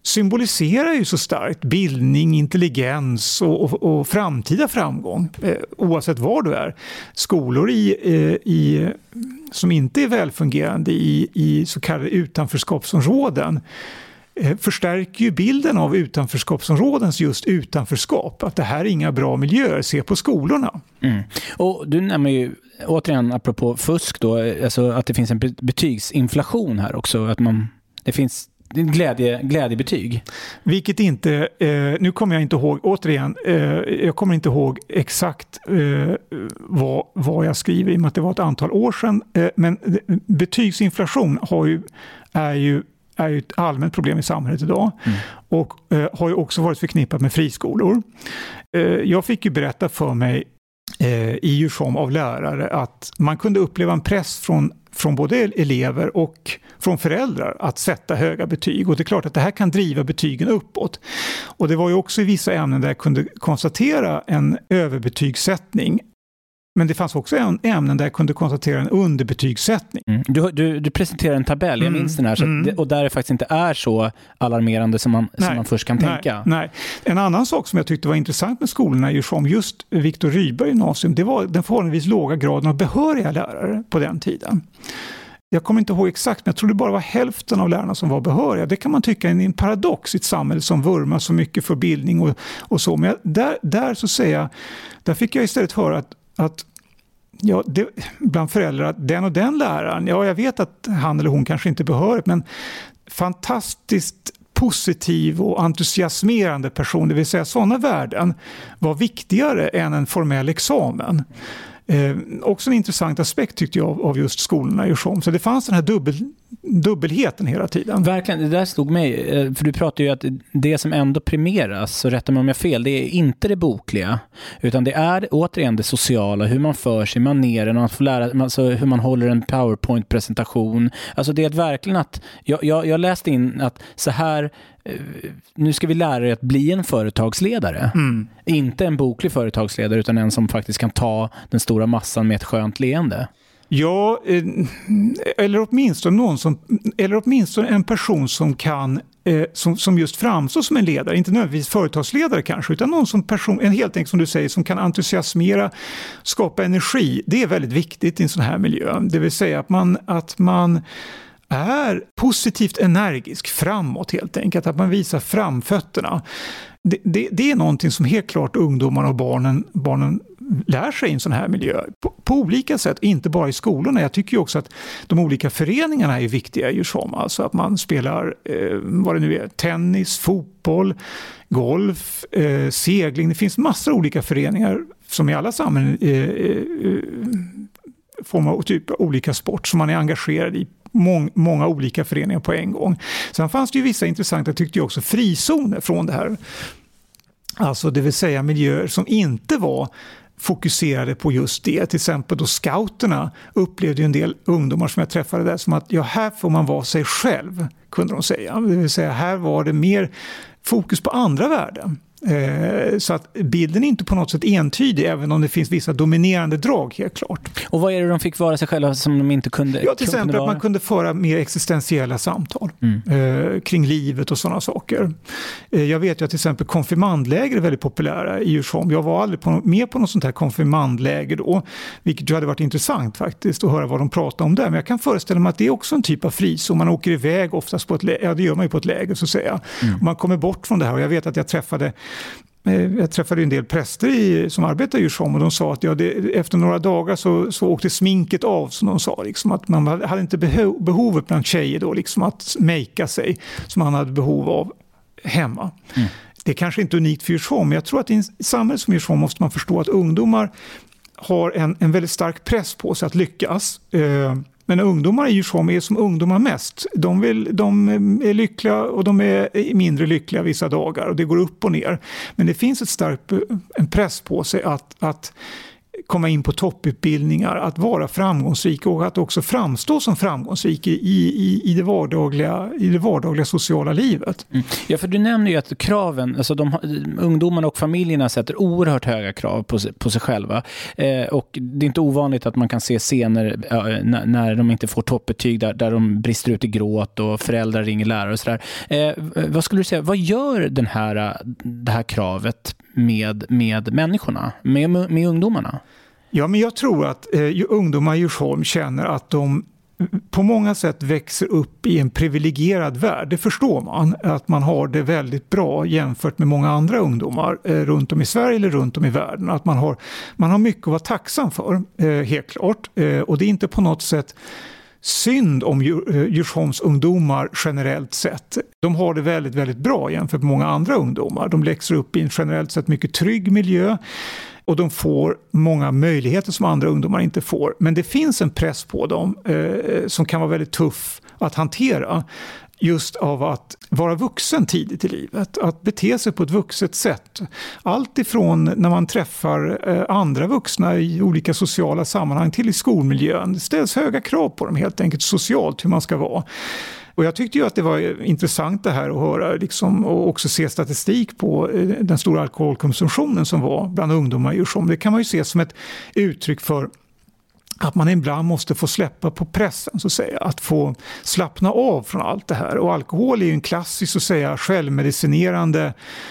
symboliserar ju så starkt bildning, intelligens och, och, och framtida framgång, eh, oavsett var du är. Skolor i, eh, i, som inte är välfungerande i, i så kallade utanförskapsområden eh, förstärker ju bilden av utanförskapsområdens just utanförskap. Att det här är inga bra miljöer, se på skolorna. Mm. Och du nämner ju återigen apropå fusk då, alltså att det finns en betygsinflation här också, att man, det finns Glädje, glädjebetyg. Vilket inte, eh, nu kommer jag inte ihåg, återigen, eh, jag kommer inte ihåg exakt eh, vad, vad jag skriver i och med att det var ett antal år sedan. Eh, men betygsinflation har ju, är ju är ju ett allmänt problem i samhället idag mm. och eh, har ju också varit förknippat med friskolor. Eh, jag fick ju berätta för mig eh, i Djursholm av lärare att man kunde uppleva en press från från både elever och från föräldrar att sätta höga betyg. Och det är klart att det här kan driva betygen uppåt. Och det var ju också i vissa ämnen där jag kunde konstatera en överbetygssättning. Men det fanns också ämnen där jag kunde konstatera en underbetygssättning. Mm. Du, du, du presenterar en tabell, jag minns den här, så mm. det, och där det faktiskt inte är så alarmerande som man, som man först kan nej, tänka. Nej. En annan sak som jag tyckte var intressant med skolorna ju som just Viktor Rydberg gymnasium, det var den förhållandevis låga graden av behöriga lärare på den tiden. Jag kommer inte ihåg exakt, men jag tror det bara var hälften av lärarna som var behöriga. Det kan man tycka är en paradox i ett samhälle som vurmar så mycket för bildning och, och så. Men jag, där, där så säger jag, där fick jag istället höra att att ja, det, bland föräldrar att den och den läraren, ja jag vet att han eller hon kanske inte är behörig, men fantastiskt positiv och entusiasmerande person, det vill säga sådana värden var viktigare än en formell examen. Eh, också en intressant aspekt tyckte jag av, av just skolorna i Djursholm. Så det fanns den här dubbel, dubbelheten hela tiden. Verkligen, det där slog mig. För du pratar ju att det som ändå premieras, så rätta mig om jag fel, det är inte det bokliga. Utan det är återigen det sociala, hur man för sig, maneren, man får lära, alltså hur man håller en PowerPoint-presentation. Alltså det är verkligen att, jag, jag, jag läste in att så här, nu ska vi lära er att bli en företagsledare. Mm. Inte en boklig företagsledare utan en som faktiskt kan ta den stora massan med ett skönt leende. Ja, eller åtminstone någon som, eller åtminstone en person som kan som, som just framstår som en ledare, inte nödvändigtvis företagsledare kanske, utan någon som person, en helt enkelt som du säger, som kan entusiasmera, skapa energi. Det är väldigt viktigt i en sån här miljö. Det vill säga att man, att man är positivt energisk framåt helt enkelt, att man visar framfötterna. Det, det, det är någonting som helt klart ungdomarna och barnen, barnen lär sig i en sån här miljö på, på olika sätt, inte bara i skolorna. Jag tycker ju också att de olika föreningarna är viktiga i Djursholm, alltså att man spelar eh, vad det nu är, tennis, fotboll, golf, eh, segling. Det finns massor av olika föreningar som i alla samhällen eh, eh, form av typ olika sport som man är engagerad i. Mång, många olika föreningar på en gång. Sen fanns det ju vissa intressanta, tyckte jag också, frizoner från det här. Alltså det vill säga miljöer som inte var fokuserade på just det. Till exempel då scouterna upplevde ju en del ungdomar som jag träffade där som att ja, här får man vara sig själv, kunde de säga. Det vill säga här var det mer fokus på andra värden. Så att bilden är inte på något sätt entydig, även om det finns vissa dominerande drag helt klart. Och vad är det de fick vara sig själva som de inte kunde? Ja, till exempel kunde att man kunde föra mer existentiella samtal mm. eh, kring livet och sådana saker. Eh, jag vet ju att till exempel konfirmandläger är väldigt populära i Djursholm. Jag var aldrig på, med på något sånt här konfirmandläger då, vilket ju hade varit intressant faktiskt att höra vad de pratar om där. Men jag kan föreställa mig att det är också en typ av frizon. Man åker iväg oftast på ett läger, ja det gör man ju på ett läger så att säga. Mm. Och man kommer bort från det här, och jag vet att jag träffade Jag träffade en del präster i, som arbetar i Djursholm, och de sa att ja, det, efter några dagar så, så åkte sminket av, som de sa. Liksom, att man hade inte behov, behovet bland tjejer då, liksom, att makea sig som man hade behov av hemma. Mm. Det är kanske inte unikt för Djursholm, men jag tror att i ett samhälle som Djursholm måste man förstå att ungdomar har en, en väldigt stark press på sig att lyckas. Eh, Men ungdomar i Djursholm är som ungdomar mest. De, vill, de är lyckliga och de är mindre lyckliga vissa dagar, och det går upp och ner. Men det finns ett starkt, en press på sig att, att komma in på topputbildningar, att vara framgångsrik och att också framstå som framgångsrik i, i, i, det, vardagliga, i det vardagliga sociala livet. Mm. Ja, för du nämner ju att kraven, alltså de, ungdomarna och familjerna sätter oerhört höga krav på, på sig själva. Eh, och det är inte ovanligt att man kan se scener eh, när, när de inte får toppbetyg där, där de brister ut i gråt och föräldrar ringer lärare och sådär. Eh, vad skulle du säga, vad gör den här, det här kravet med, med människorna, med, med ungdomarna? Ja, men jag tror att eh, ungdomar i Djursholm känner att de på många sätt växer upp i en privilegierad värld. Det förstår man, att man har det väldigt bra jämfört med många andra ungdomar eh, runt om i Sverige eller runt om i världen. Att man har, man har mycket att vara tacksam för, eh, helt klart. Eh, och det är inte på något sätt synd om Djursholms ungdomar generellt sett. De har det väldigt, väldigt bra jämfört med många andra ungdomar. De växer upp i en generellt sett mycket trygg miljö och de får många möjligheter som andra ungdomar inte får. Men det finns en press på dem eh, som kan vara väldigt tuff att hantera. Just av att vara vuxen tidigt i livet, att bete sig på ett vuxet sätt. Allt ifrån när man träffar andra vuxna i olika sociala sammanhang till i skolmiljön. Det ställs höga krav på dem helt enkelt socialt hur man ska vara. Och jag tyckte ju att det var intressant det här att höra liksom, och också se statistik på den stora alkoholkonsumtionen som var bland ungdomar i Djursholm. Det kan man ju se som ett uttryck för att man ibland måste få släppa på pressen, så att säga. Att få slappna av från allt det här. Och alkohol är ju en klassisk, så att säga, självmedicinerande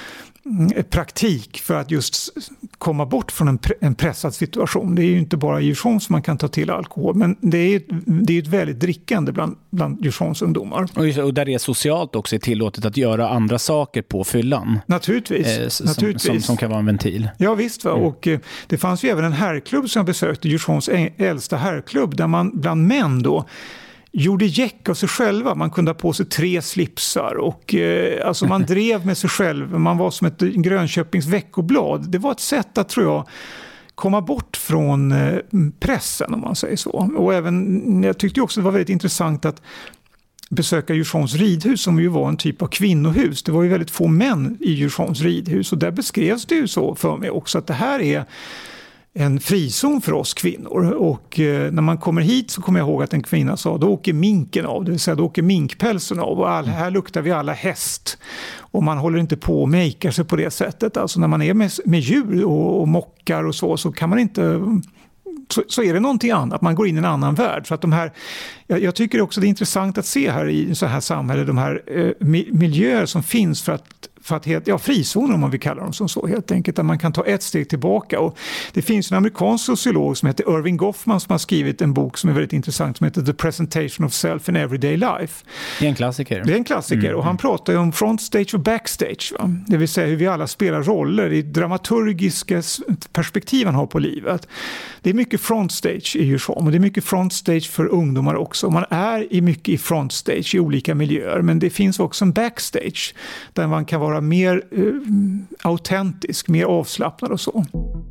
praktik för att just komma bort från en, pre- en pressad situation. Det är ju inte bara i Djursholm som man kan ta till alkohol, men det är ett, det är ett väldigt drickande bland, bland Djursholms ungdomar. Och, och där det är socialt också är tillåtet att göra andra saker på fyllan. Naturligtvis. Eh, som, naturligtvis. Som, som kan vara en ventil. Ja visst, va? Mm. Och eh, det fanns ju även en herrklubb som jag besökte, Djursholms äldsta herrklubb, där man bland män då gjorde jäck av sig själva. Man kunde ha på sig tre slipsar och eh, alltså man drev med sig själv. Man var som ett Grönköpings veckoblad. Det var ett sätt att, tror jag, komma bort från eh, pressen, om man säger så. Och även, jag tyckte också det var väldigt intressant att besöka Djursholms ridhus, som ju var en typ av kvinnohus. Det var ju väldigt få män i Djursholms ridhus, och där beskrevs det ju så för mig också att det här är en frizon för oss kvinnor. Och eh, när man kommer hit så kommer jag ihåg att en kvinna sa, då åker minken av, det vill säga då åker minkpälsen av, och all, här luktar vi alla häst. Och man håller inte på och makar sig på det sättet. Alltså när man är med, med djur och, och mockar och så, så kan man inte... Så, så är det någonting annat, man går in i en annan värld. Så att de här, jag, jag tycker också det är intressant att se här i så här samhälle, de här eh, miljöer som finns för att för att helt, ja, frizoner om man vill kalla dem som så helt enkelt, där man kan ta ett steg tillbaka. Och det finns en amerikansk sociolog som heter Irving Goffman som har skrivit en bok som är väldigt intressant som heter The Presentation of Self in Everyday Life. Det är en klassiker. Det är en klassiker mm. och han pratar ju om frontstage och backstage, va? Det vill säga hur vi alla spelar roller i dramaturgiska perspektiv han har på livet. Det är mycket frontstage i Djursholm och det är mycket frontstage för ungdomar också. Man är i mycket i frontstage i olika miljöer, men det finns också en backstage där man kan vara mer eh, autentisk, mer avslappnad och så.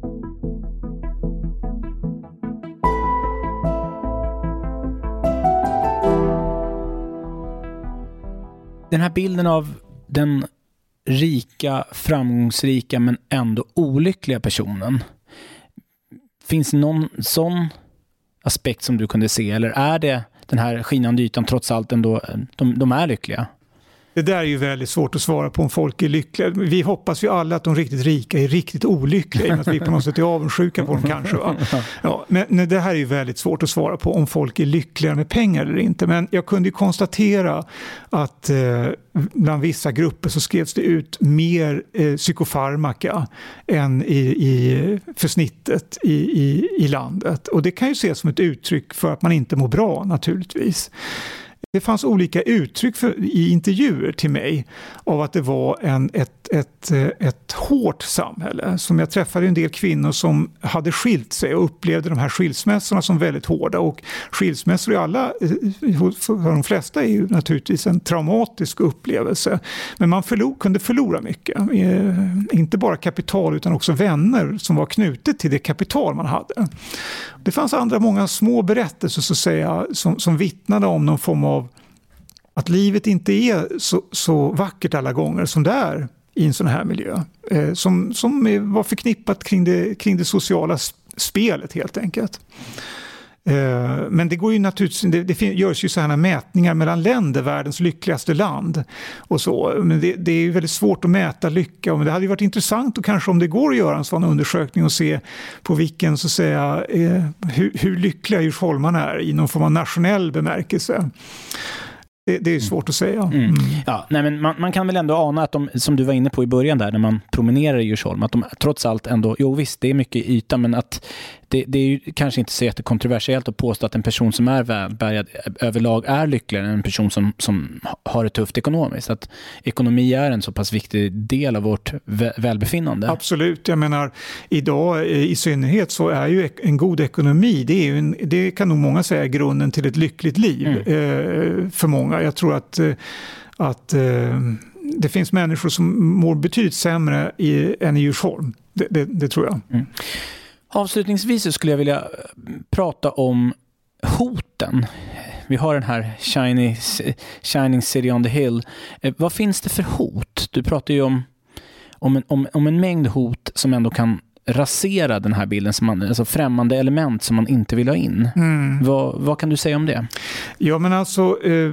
Den här bilden av den rika, framgångsrika men ändå olyckliga personen, finns någon sån aspekt som du kunde se, eller är det den här skinande ytan trots allt ändå, de, de är lyckliga? Det där är ju väldigt svårt att svara på om folk är lyckliga. Vi hoppas ju alla att de riktigt rika är riktigt olyckliga, att vi på något sätt är avundsjuka på dem kanske. Va? Ja, men det här är ju väldigt svårt att svara på om folk är lyckliga med pengar eller inte. Men jag kunde ju konstatera att eh, bland vissa grupper så skrevs det ut mer eh, psykofarmaka än i, i försnittet i, i, i landet. Och det kan ju ses som ett uttryck för att man inte mår bra naturligtvis. Det fanns olika uttryck för, i intervjuer till mig av att det var en, ett, ett, ett hårt samhälle. Som jag träffade en del kvinnor som hade skilt sig och upplevde de här skilsmässorna som väldigt hårda. Och skilsmässor i alla, för de flesta är ju naturligtvis en traumatisk upplevelse. Men man förlor, kunde förlora mycket. Inte bara kapital utan också vänner som var knutet till det kapital man hade. Det fanns andra många små berättelser så att säga, som, som vittnade om någon form av att livet inte är så, så vackert alla gånger som det är i en sån här miljö. Eh, som, som var förknippat kring det, kring det sociala spelet helt enkelt. Men det går ju naturligtvis, det, det görs ju sådana mätningar mellan länder, världens lyckligaste land och så, men det, det är ju väldigt svårt att mäta lycka, men det hade ju varit intressant och kanske om det går att göra en sån undersökning och se på vilken, så att säga, eh, hur, hur lyckliga djursholmarna är i någon form av nationell bemärkelse. Det, det är svårt att säga. Mm. Mm. Ja, nej, men man, man kan väl ändå ana att de, som du var inne på i början där, när man promenerar i Djursholm, att de trots allt ändå, jo visst, det är mycket yta, men att det, det är ju kanske inte så jättekontroversiellt att påstå att en person som är välbärgad överlag är lyckligare än en person som, som har det tufft ekonomiskt. Att ekonomi är en så pass viktig del av vårt välbefinnande. Absolut, jag menar idag i synnerhet så är ju en god ekonomi, det, är ju en, det kan nog många säga är grunden till ett lyckligt liv mm. eh, för många. Jag tror att, att eh, det finns människor som mår betydligt sämre i, än i Djursholm. Det, det, det tror jag. Mm. Avslutningsvis så skulle jag vilja prata om hoten. Vi har den här Shiny, Shining City on the Hill. Eh, vad finns det för hot? Du pratar ju om, om, en, om, om en mängd hot som ändå kan rasera den här bilden, som man, alltså främmande element som man inte vill ha in. Mm. Vad, vad kan du säga om det? Ja, men alltså eh,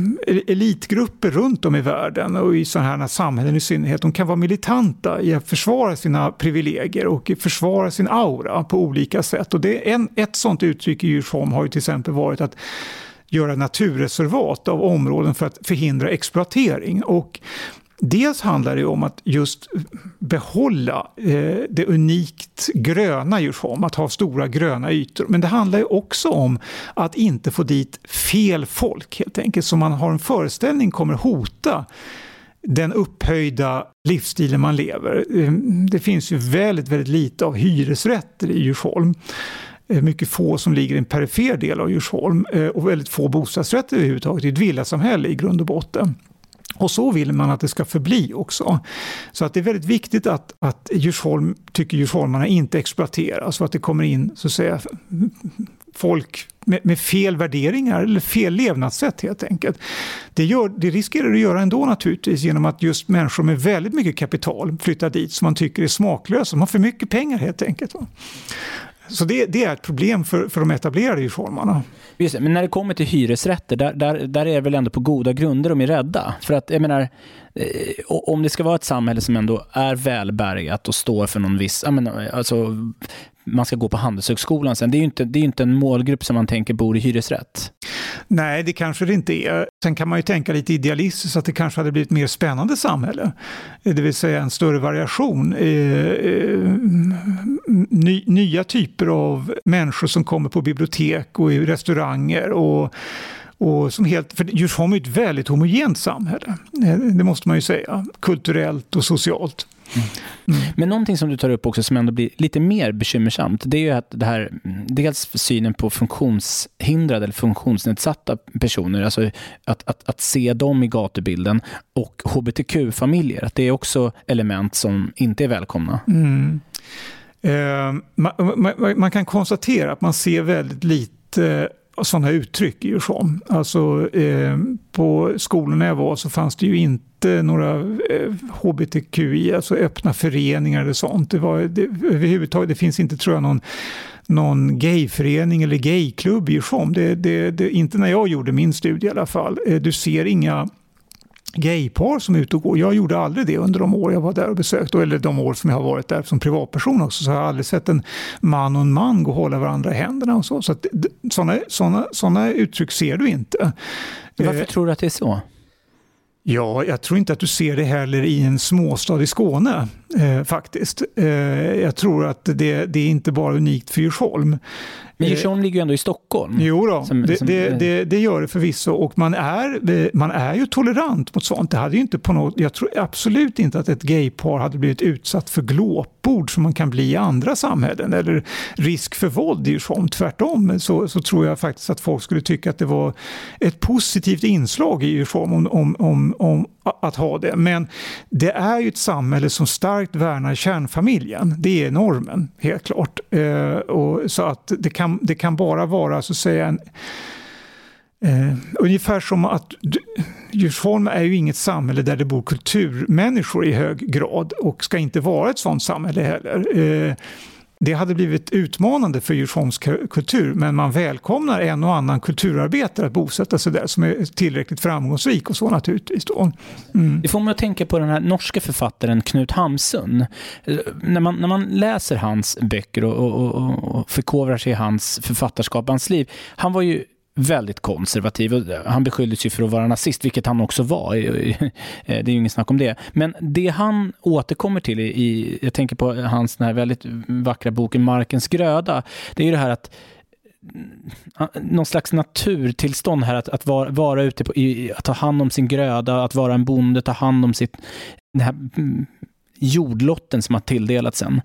elitgrupper runt om i världen och i sådana här samhällen i synnerhet, de kan vara militanta i att försvara sina privilegier och försvara sin aura på olika sätt. Och det är en, ett sådant uttryck i Djursholm har ju till exempel varit att göra naturreservat av områden för att förhindra exploatering. Och dels handlar det om att just behålla eh, det unikt gröna Djursholm, att ha stora gröna ytor. Men det handlar ju också om att inte få dit fel folk helt enkelt, som man har en föreställning kommer hota den upphöjda livsstilen man lever. Eh, det finns ju väldigt, väldigt lite av hyresrätter i Djursholm. Eh, mycket få som ligger i en perifer del av Djursholm eh, och väldigt få bostadsrätter överhuvudtaget. Det är ett villasamhälle i grund och botten. Och så vill man att det ska förbli också. Så att det är väldigt viktigt att, att Djursholm, tycker Djursholmarna, inte exploateras. Så att det kommer in, så att säga, folk med, med fel värderingar eller fel levnadssätt helt enkelt. Det, gör, det riskerar det att göra ändå naturligtvis, genom att just människor med väldigt mycket kapital flyttar dit som man tycker är smaklösa. Man har för mycket pengar helt enkelt. Va? Så det, det är ett problem för, för de etablerade Djursholmarna. Just det, men när det kommer till hyresrätter, där, där, där är det väl ändå på goda grunder de är rädda. För att, jag menar, eh, om det ska vara ett samhälle som ändå är välbärgat och står för någon viss, jag menar, alltså, man ska gå på Handelshögskolan sen, det är ju inte, det är inte en målgrupp som man tänker bor i hyresrätt. Nej, det kanske det inte är. Sen kan man ju tänka lite idealistiskt att det kanske hade blivit ett mer spännande samhälle. Det vill säga en större variation. Ny, nya typer av människor som kommer på bibliotek och i restauranger och Och som helt, för Djursholm är ett väldigt homogent samhälle, det måste man ju säga, kulturellt och socialt. Mm. Mm. Men någonting som du tar upp också som ändå blir lite mer bekymmersamt, det är ju att det här, dels synen på funktionshindrade eller funktionsnedsatta personer, alltså att, att, att se dem i gatubilden, och H B T Q-familjer, att det är också element som inte är välkomna. Mm. Eh, man, man, man kan konstatera att man ser väldigt lite sådana uttryck i Djursholm. Alltså eh, på skolorna jag var så fanns det ju inte några eh, H B T Q I, alltså öppna föreningar eller sånt. Det var det, överhuvudtaget, det finns inte, tror jag, någon någon gayförening eller gayklubb i Djursholm. Det, det, det, inte när jag gjorde min studie i alla fall. Eh, du ser inga gaypar som är ute och går. Jag gjorde aldrig det under de år jag var där och besökte, eller de år som jag har varit där som privatperson också, så har jag aldrig sett en man och en man gå och hålla varandra i händerna och så. Så att sådana, sådana, sådana uttryck ser du inte. Varför eh, tror du att det är så? Ja, jag tror inte att du ser det heller i en småstad i Skåne eh, faktiskt. Eh, jag tror att det, det är inte bara unikt för Djursholm. Men Djursholm ligger ju ändå i Stockholm. Jo då, som, det, som, det, det, det gör det förvisso. Och man är, man är ju tolerant mot sånt. Det hade ju inte på något, jag tror absolut inte att ett gaypar hade blivit utsatt för glåpord som man kan bli i andra samhällen. Eller risk för våld i Djursholm. Tvärtom så, så tror jag faktiskt att folk skulle tycka att det var ett positivt inslag i Djursholm om, om, om, om att ha det. Men det är ju ett samhälle som starkt värnar kärnfamiljen. Det är normen, helt klart. Eh, och så att det kan, det kan bara vara, så att säga, en, eh, ungefär som att Djursholm är ju inget samhälle där det bor kulturmänniskor i hög grad och ska inte vara ett sådant samhälle heller. Eh, Det hade blivit utmanande för Djursholms kultur, men man välkomnar en och annan kulturarbetare att bosätta sig där som är tillräckligt framgångsrik och så naturligtvis då. Mm. Det får man att tänka på den här norska författaren Knut Hamsun. När man, när man läser hans böcker och, och, och, och förkovrar sig i hans författarskap, hans liv, han var ju väldigt konservativ och han beskylldes ju för att vara nazist, vilket han också var. Det är ju ingen snack om det. Men det han återkommer till i, jag tänker på hans den här väldigt vackra boken Markens gröda, det är ju det här att någon slags naturtillstånd här att, att vara, vara ute på, i, att ta hand om sin gröda, att vara en bonde, ta hand om sitt den här jordlotten som har tilldelats sen.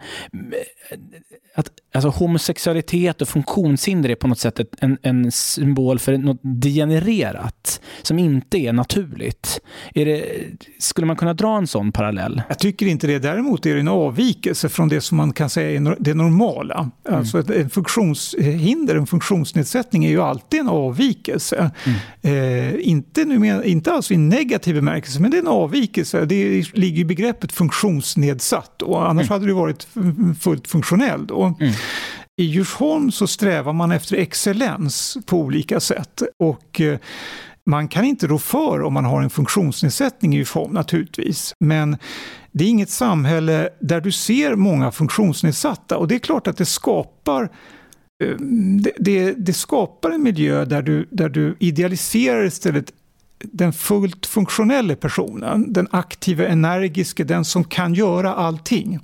Att, alltså homosexualitet och funktionshinder är på något sätt ett, en, en symbol för något degenererat som inte är naturligt. Är det, skulle man kunna dra en sån parallell? Jag tycker inte det. Däremot är det en avvikelse från det som man kan säga är det normala. Mm. Alltså ett, en funktionshinder, en funktionsnedsättning är ju alltid en avvikelse. Mm. Eh, inte, nu, inte alltså i negativ bemärkelse, men det är en avvikelse. Det ligger i begreppet funktionsnedsatt och annars mm. hade det varit fullt funktionell då. Mm. I Djursholm så strävar man efter excellens på olika sätt och eh, man kan inte rå för om man har en funktionsnedsättning i Djursholm naturligtvis, men det är inget samhälle där du ser många funktionsnedsatta och det är klart att det skapar eh, det, det, det skapar en miljö där du, där du idealiserar istället den fullt funktionella personen, den aktiva, energiska, den som kan göra allting.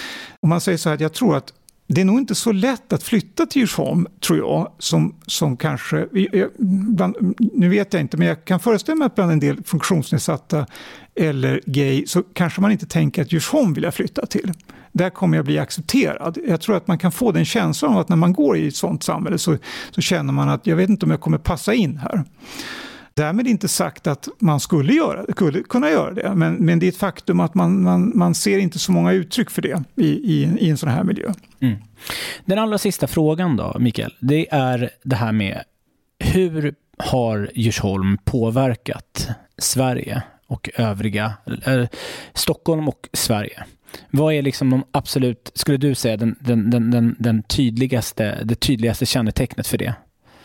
Om man säger så här, att jag tror att det är nog inte så lätt att flytta till Djursholm, tror jag, som, som kanske, bland, nu vet jag inte, men jag kan föreställa mig att bland en del funktionsnedsatta eller gay så kanske man inte tänker att Djursholm vill jag flytta till. Där kommer jag bli accepterad. Jag tror att man kan få den känslan av att när man går i ett sånt samhälle så, så känner man att jag vet inte om jag kommer passa in här. Därmed inte sagt att man skulle, göra, skulle kunna göra det, men, men det är ett faktum att man, man, man ser inte så många uttryck för det i, i, i en sån här miljö. Mm. Den allra sista frågan då, Mikael, det är det här med hur har Djursholm påverkat Sverige och övriga, äh, Stockholm och Sverige? Vad är liksom de absolut, skulle du säga, den, den, den, den, den tydligaste, det tydligaste kännetecknet för det?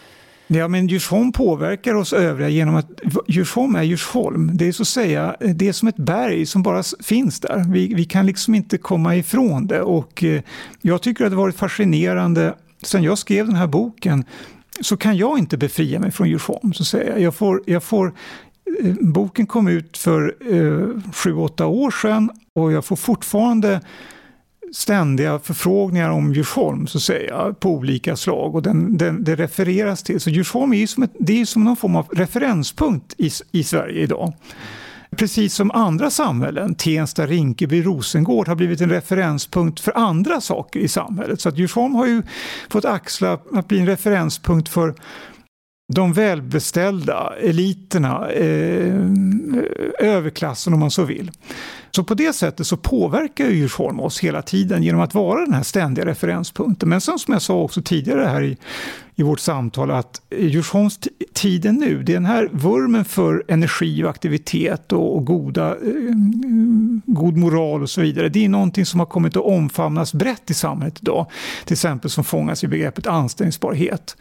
Ja, men Djursholm påverkar oss övriga genom att Djursholm är Djursholm. Det är så att säga, det är som ett berg som bara finns där. Vi, vi kan liksom inte komma ifrån det och eh, jag tycker att det har varit fascinerande. Sen jag skrev den här boken så kan jag inte befria mig från Djursholm, så att säga. Jag får, jag får, eh, boken kom ut för eh, sju, åtta år sedan och jag får fortfarande ständiga förfrågningar om Djursholm, så att säga, på olika slag och den, den, det refereras till. Så Djursholm är ju som, ett, det är som någon form av referenspunkt i, i Sverige idag. Precis som andra samhällen, Tensta, Rinkeby, Rosengård har blivit en referenspunkt för andra saker i samhället. Så att Djursholm har ju fått axla att bli en referenspunkt för de välbeställda, eliterna, eh, överklassen om man så vill. Så på det sättet så påverkar ju Djursholm oss hela tiden genom att vara den här ständiga referenspunkten. Men sen som jag sa också tidigare här i, i vårt samtal att Djursholms t- tiden nu, den här vurmen för energi och aktivitet och, och goda, eh, god moral och så vidare, det är någonting som har kommit att omfamnas brett i samhället idag. Till exempel som fångas i begreppet anställningsbarhet.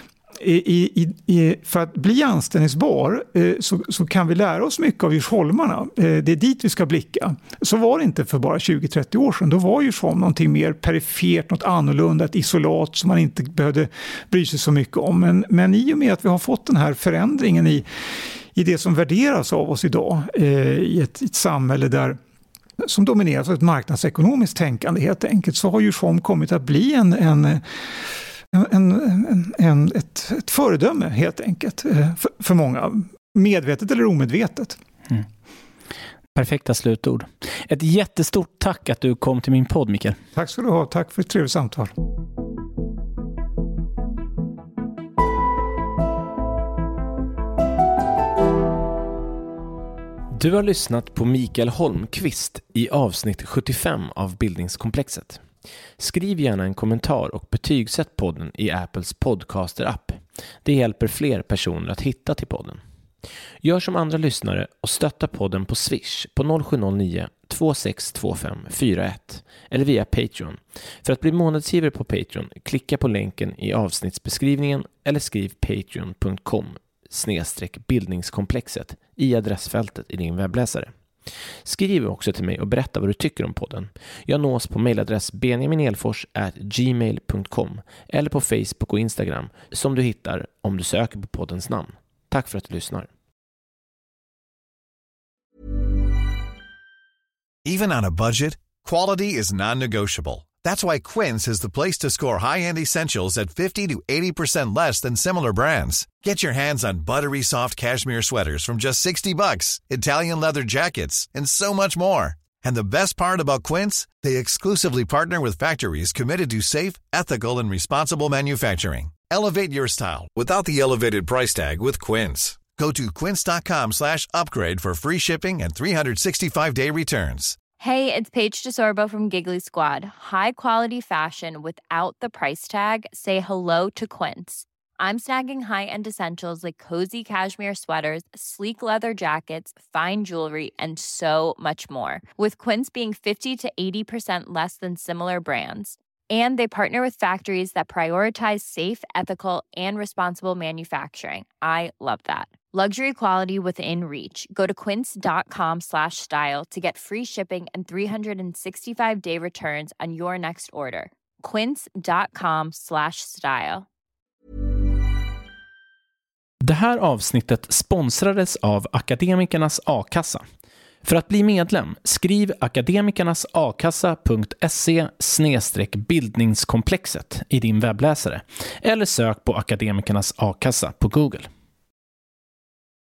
I, i, i, för att bli anställningsbar eh, så, så kan vi lära oss mycket av Djursholmarna. Eh, det är dit vi ska blicka. Så var det inte för bara tjugo till trettio år sedan. Då var Djursholm någonting mer perifert, något annorlunda, ett isolat som man inte behövde bry sig så mycket om. Men, men i och med att vi har fått den här förändringen i, i det som värderas av oss idag eh, i ett, ett samhälle där som domineras av ett marknadsekonomiskt tänkande helt enkelt, så har Djursholm kommit att bli en, en En, en, en, ett, ett föredöme helt enkelt för, för många, medvetet eller omedvetet. Mm. Perfekta slutord. Ett jättestort tack att du kom till min podd, Mikael. Tack ska du ha, tack för ett trevligt samtal. Du har lyssnat på Mikael Holmqvist i avsnitt sjuttiofem av Bildningskomplexet. Skriv gärna en kommentar och betygsätt podden i Apples podcaster-app. Det hjälper fler personer att hitta till podden. Gör som andra lyssnare och stötta podden på Swish på noll sju noll nio två sex två fem fyra ett eller via Patreon. För att bli månadsgivare på Patreon, klicka på länken i avsnittsbeskrivningen eller skriv patreon punkt com snedstreck bildningskomplexet i adressfältet i din webbläsare. Skriv också till mig och berätta vad du tycker om podden. Jag nås på mejladress benjaminelfors at gmail punkt com eller på Facebook och Instagram som du hittar om du söker på poddens namn. Tack för att du lyssnar. Even on a budget, quality is non-negotiable. That's why Quince is the place to score high-end essentials at fifty to eighty percent less than similar brands. Get your hands on buttery soft cashmere sweaters from just sixty bucks, Italian leather jackets, and so much more. And the best part about Quince, they exclusively partner with factories committed to safe, ethical, and responsible manufacturing. Elevate your style without the elevated price tag with Quince. Go to quince.com slash upgrade for free shipping and three sixty-five day returns. Hey, it's Paige DeSorbo from Giggly Squad. High quality fashion without the price tag. Say hello to Quince. I'm snagging high-end essentials like cozy cashmere sweaters, sleek leather jackets, fine jewelry, and so much more. With Quince being fifty to eighty percent less than similar brands. And they partner with factories that prioritize safe, ethical, and responsible manufacturing. I love that. Luxury quality within reach. Go to quince.com slash style to get free shipping and three sixty-five day returns on your next order. Quince.com slash style. Det här avsnittet sponsrades av Akademikernas A-kassa. För att bli medlem, skriv akademikernasakassa punkt se snedstreck bildningskomplexet i din webbläsare eller sök på Akademikernas A-kassa på Google.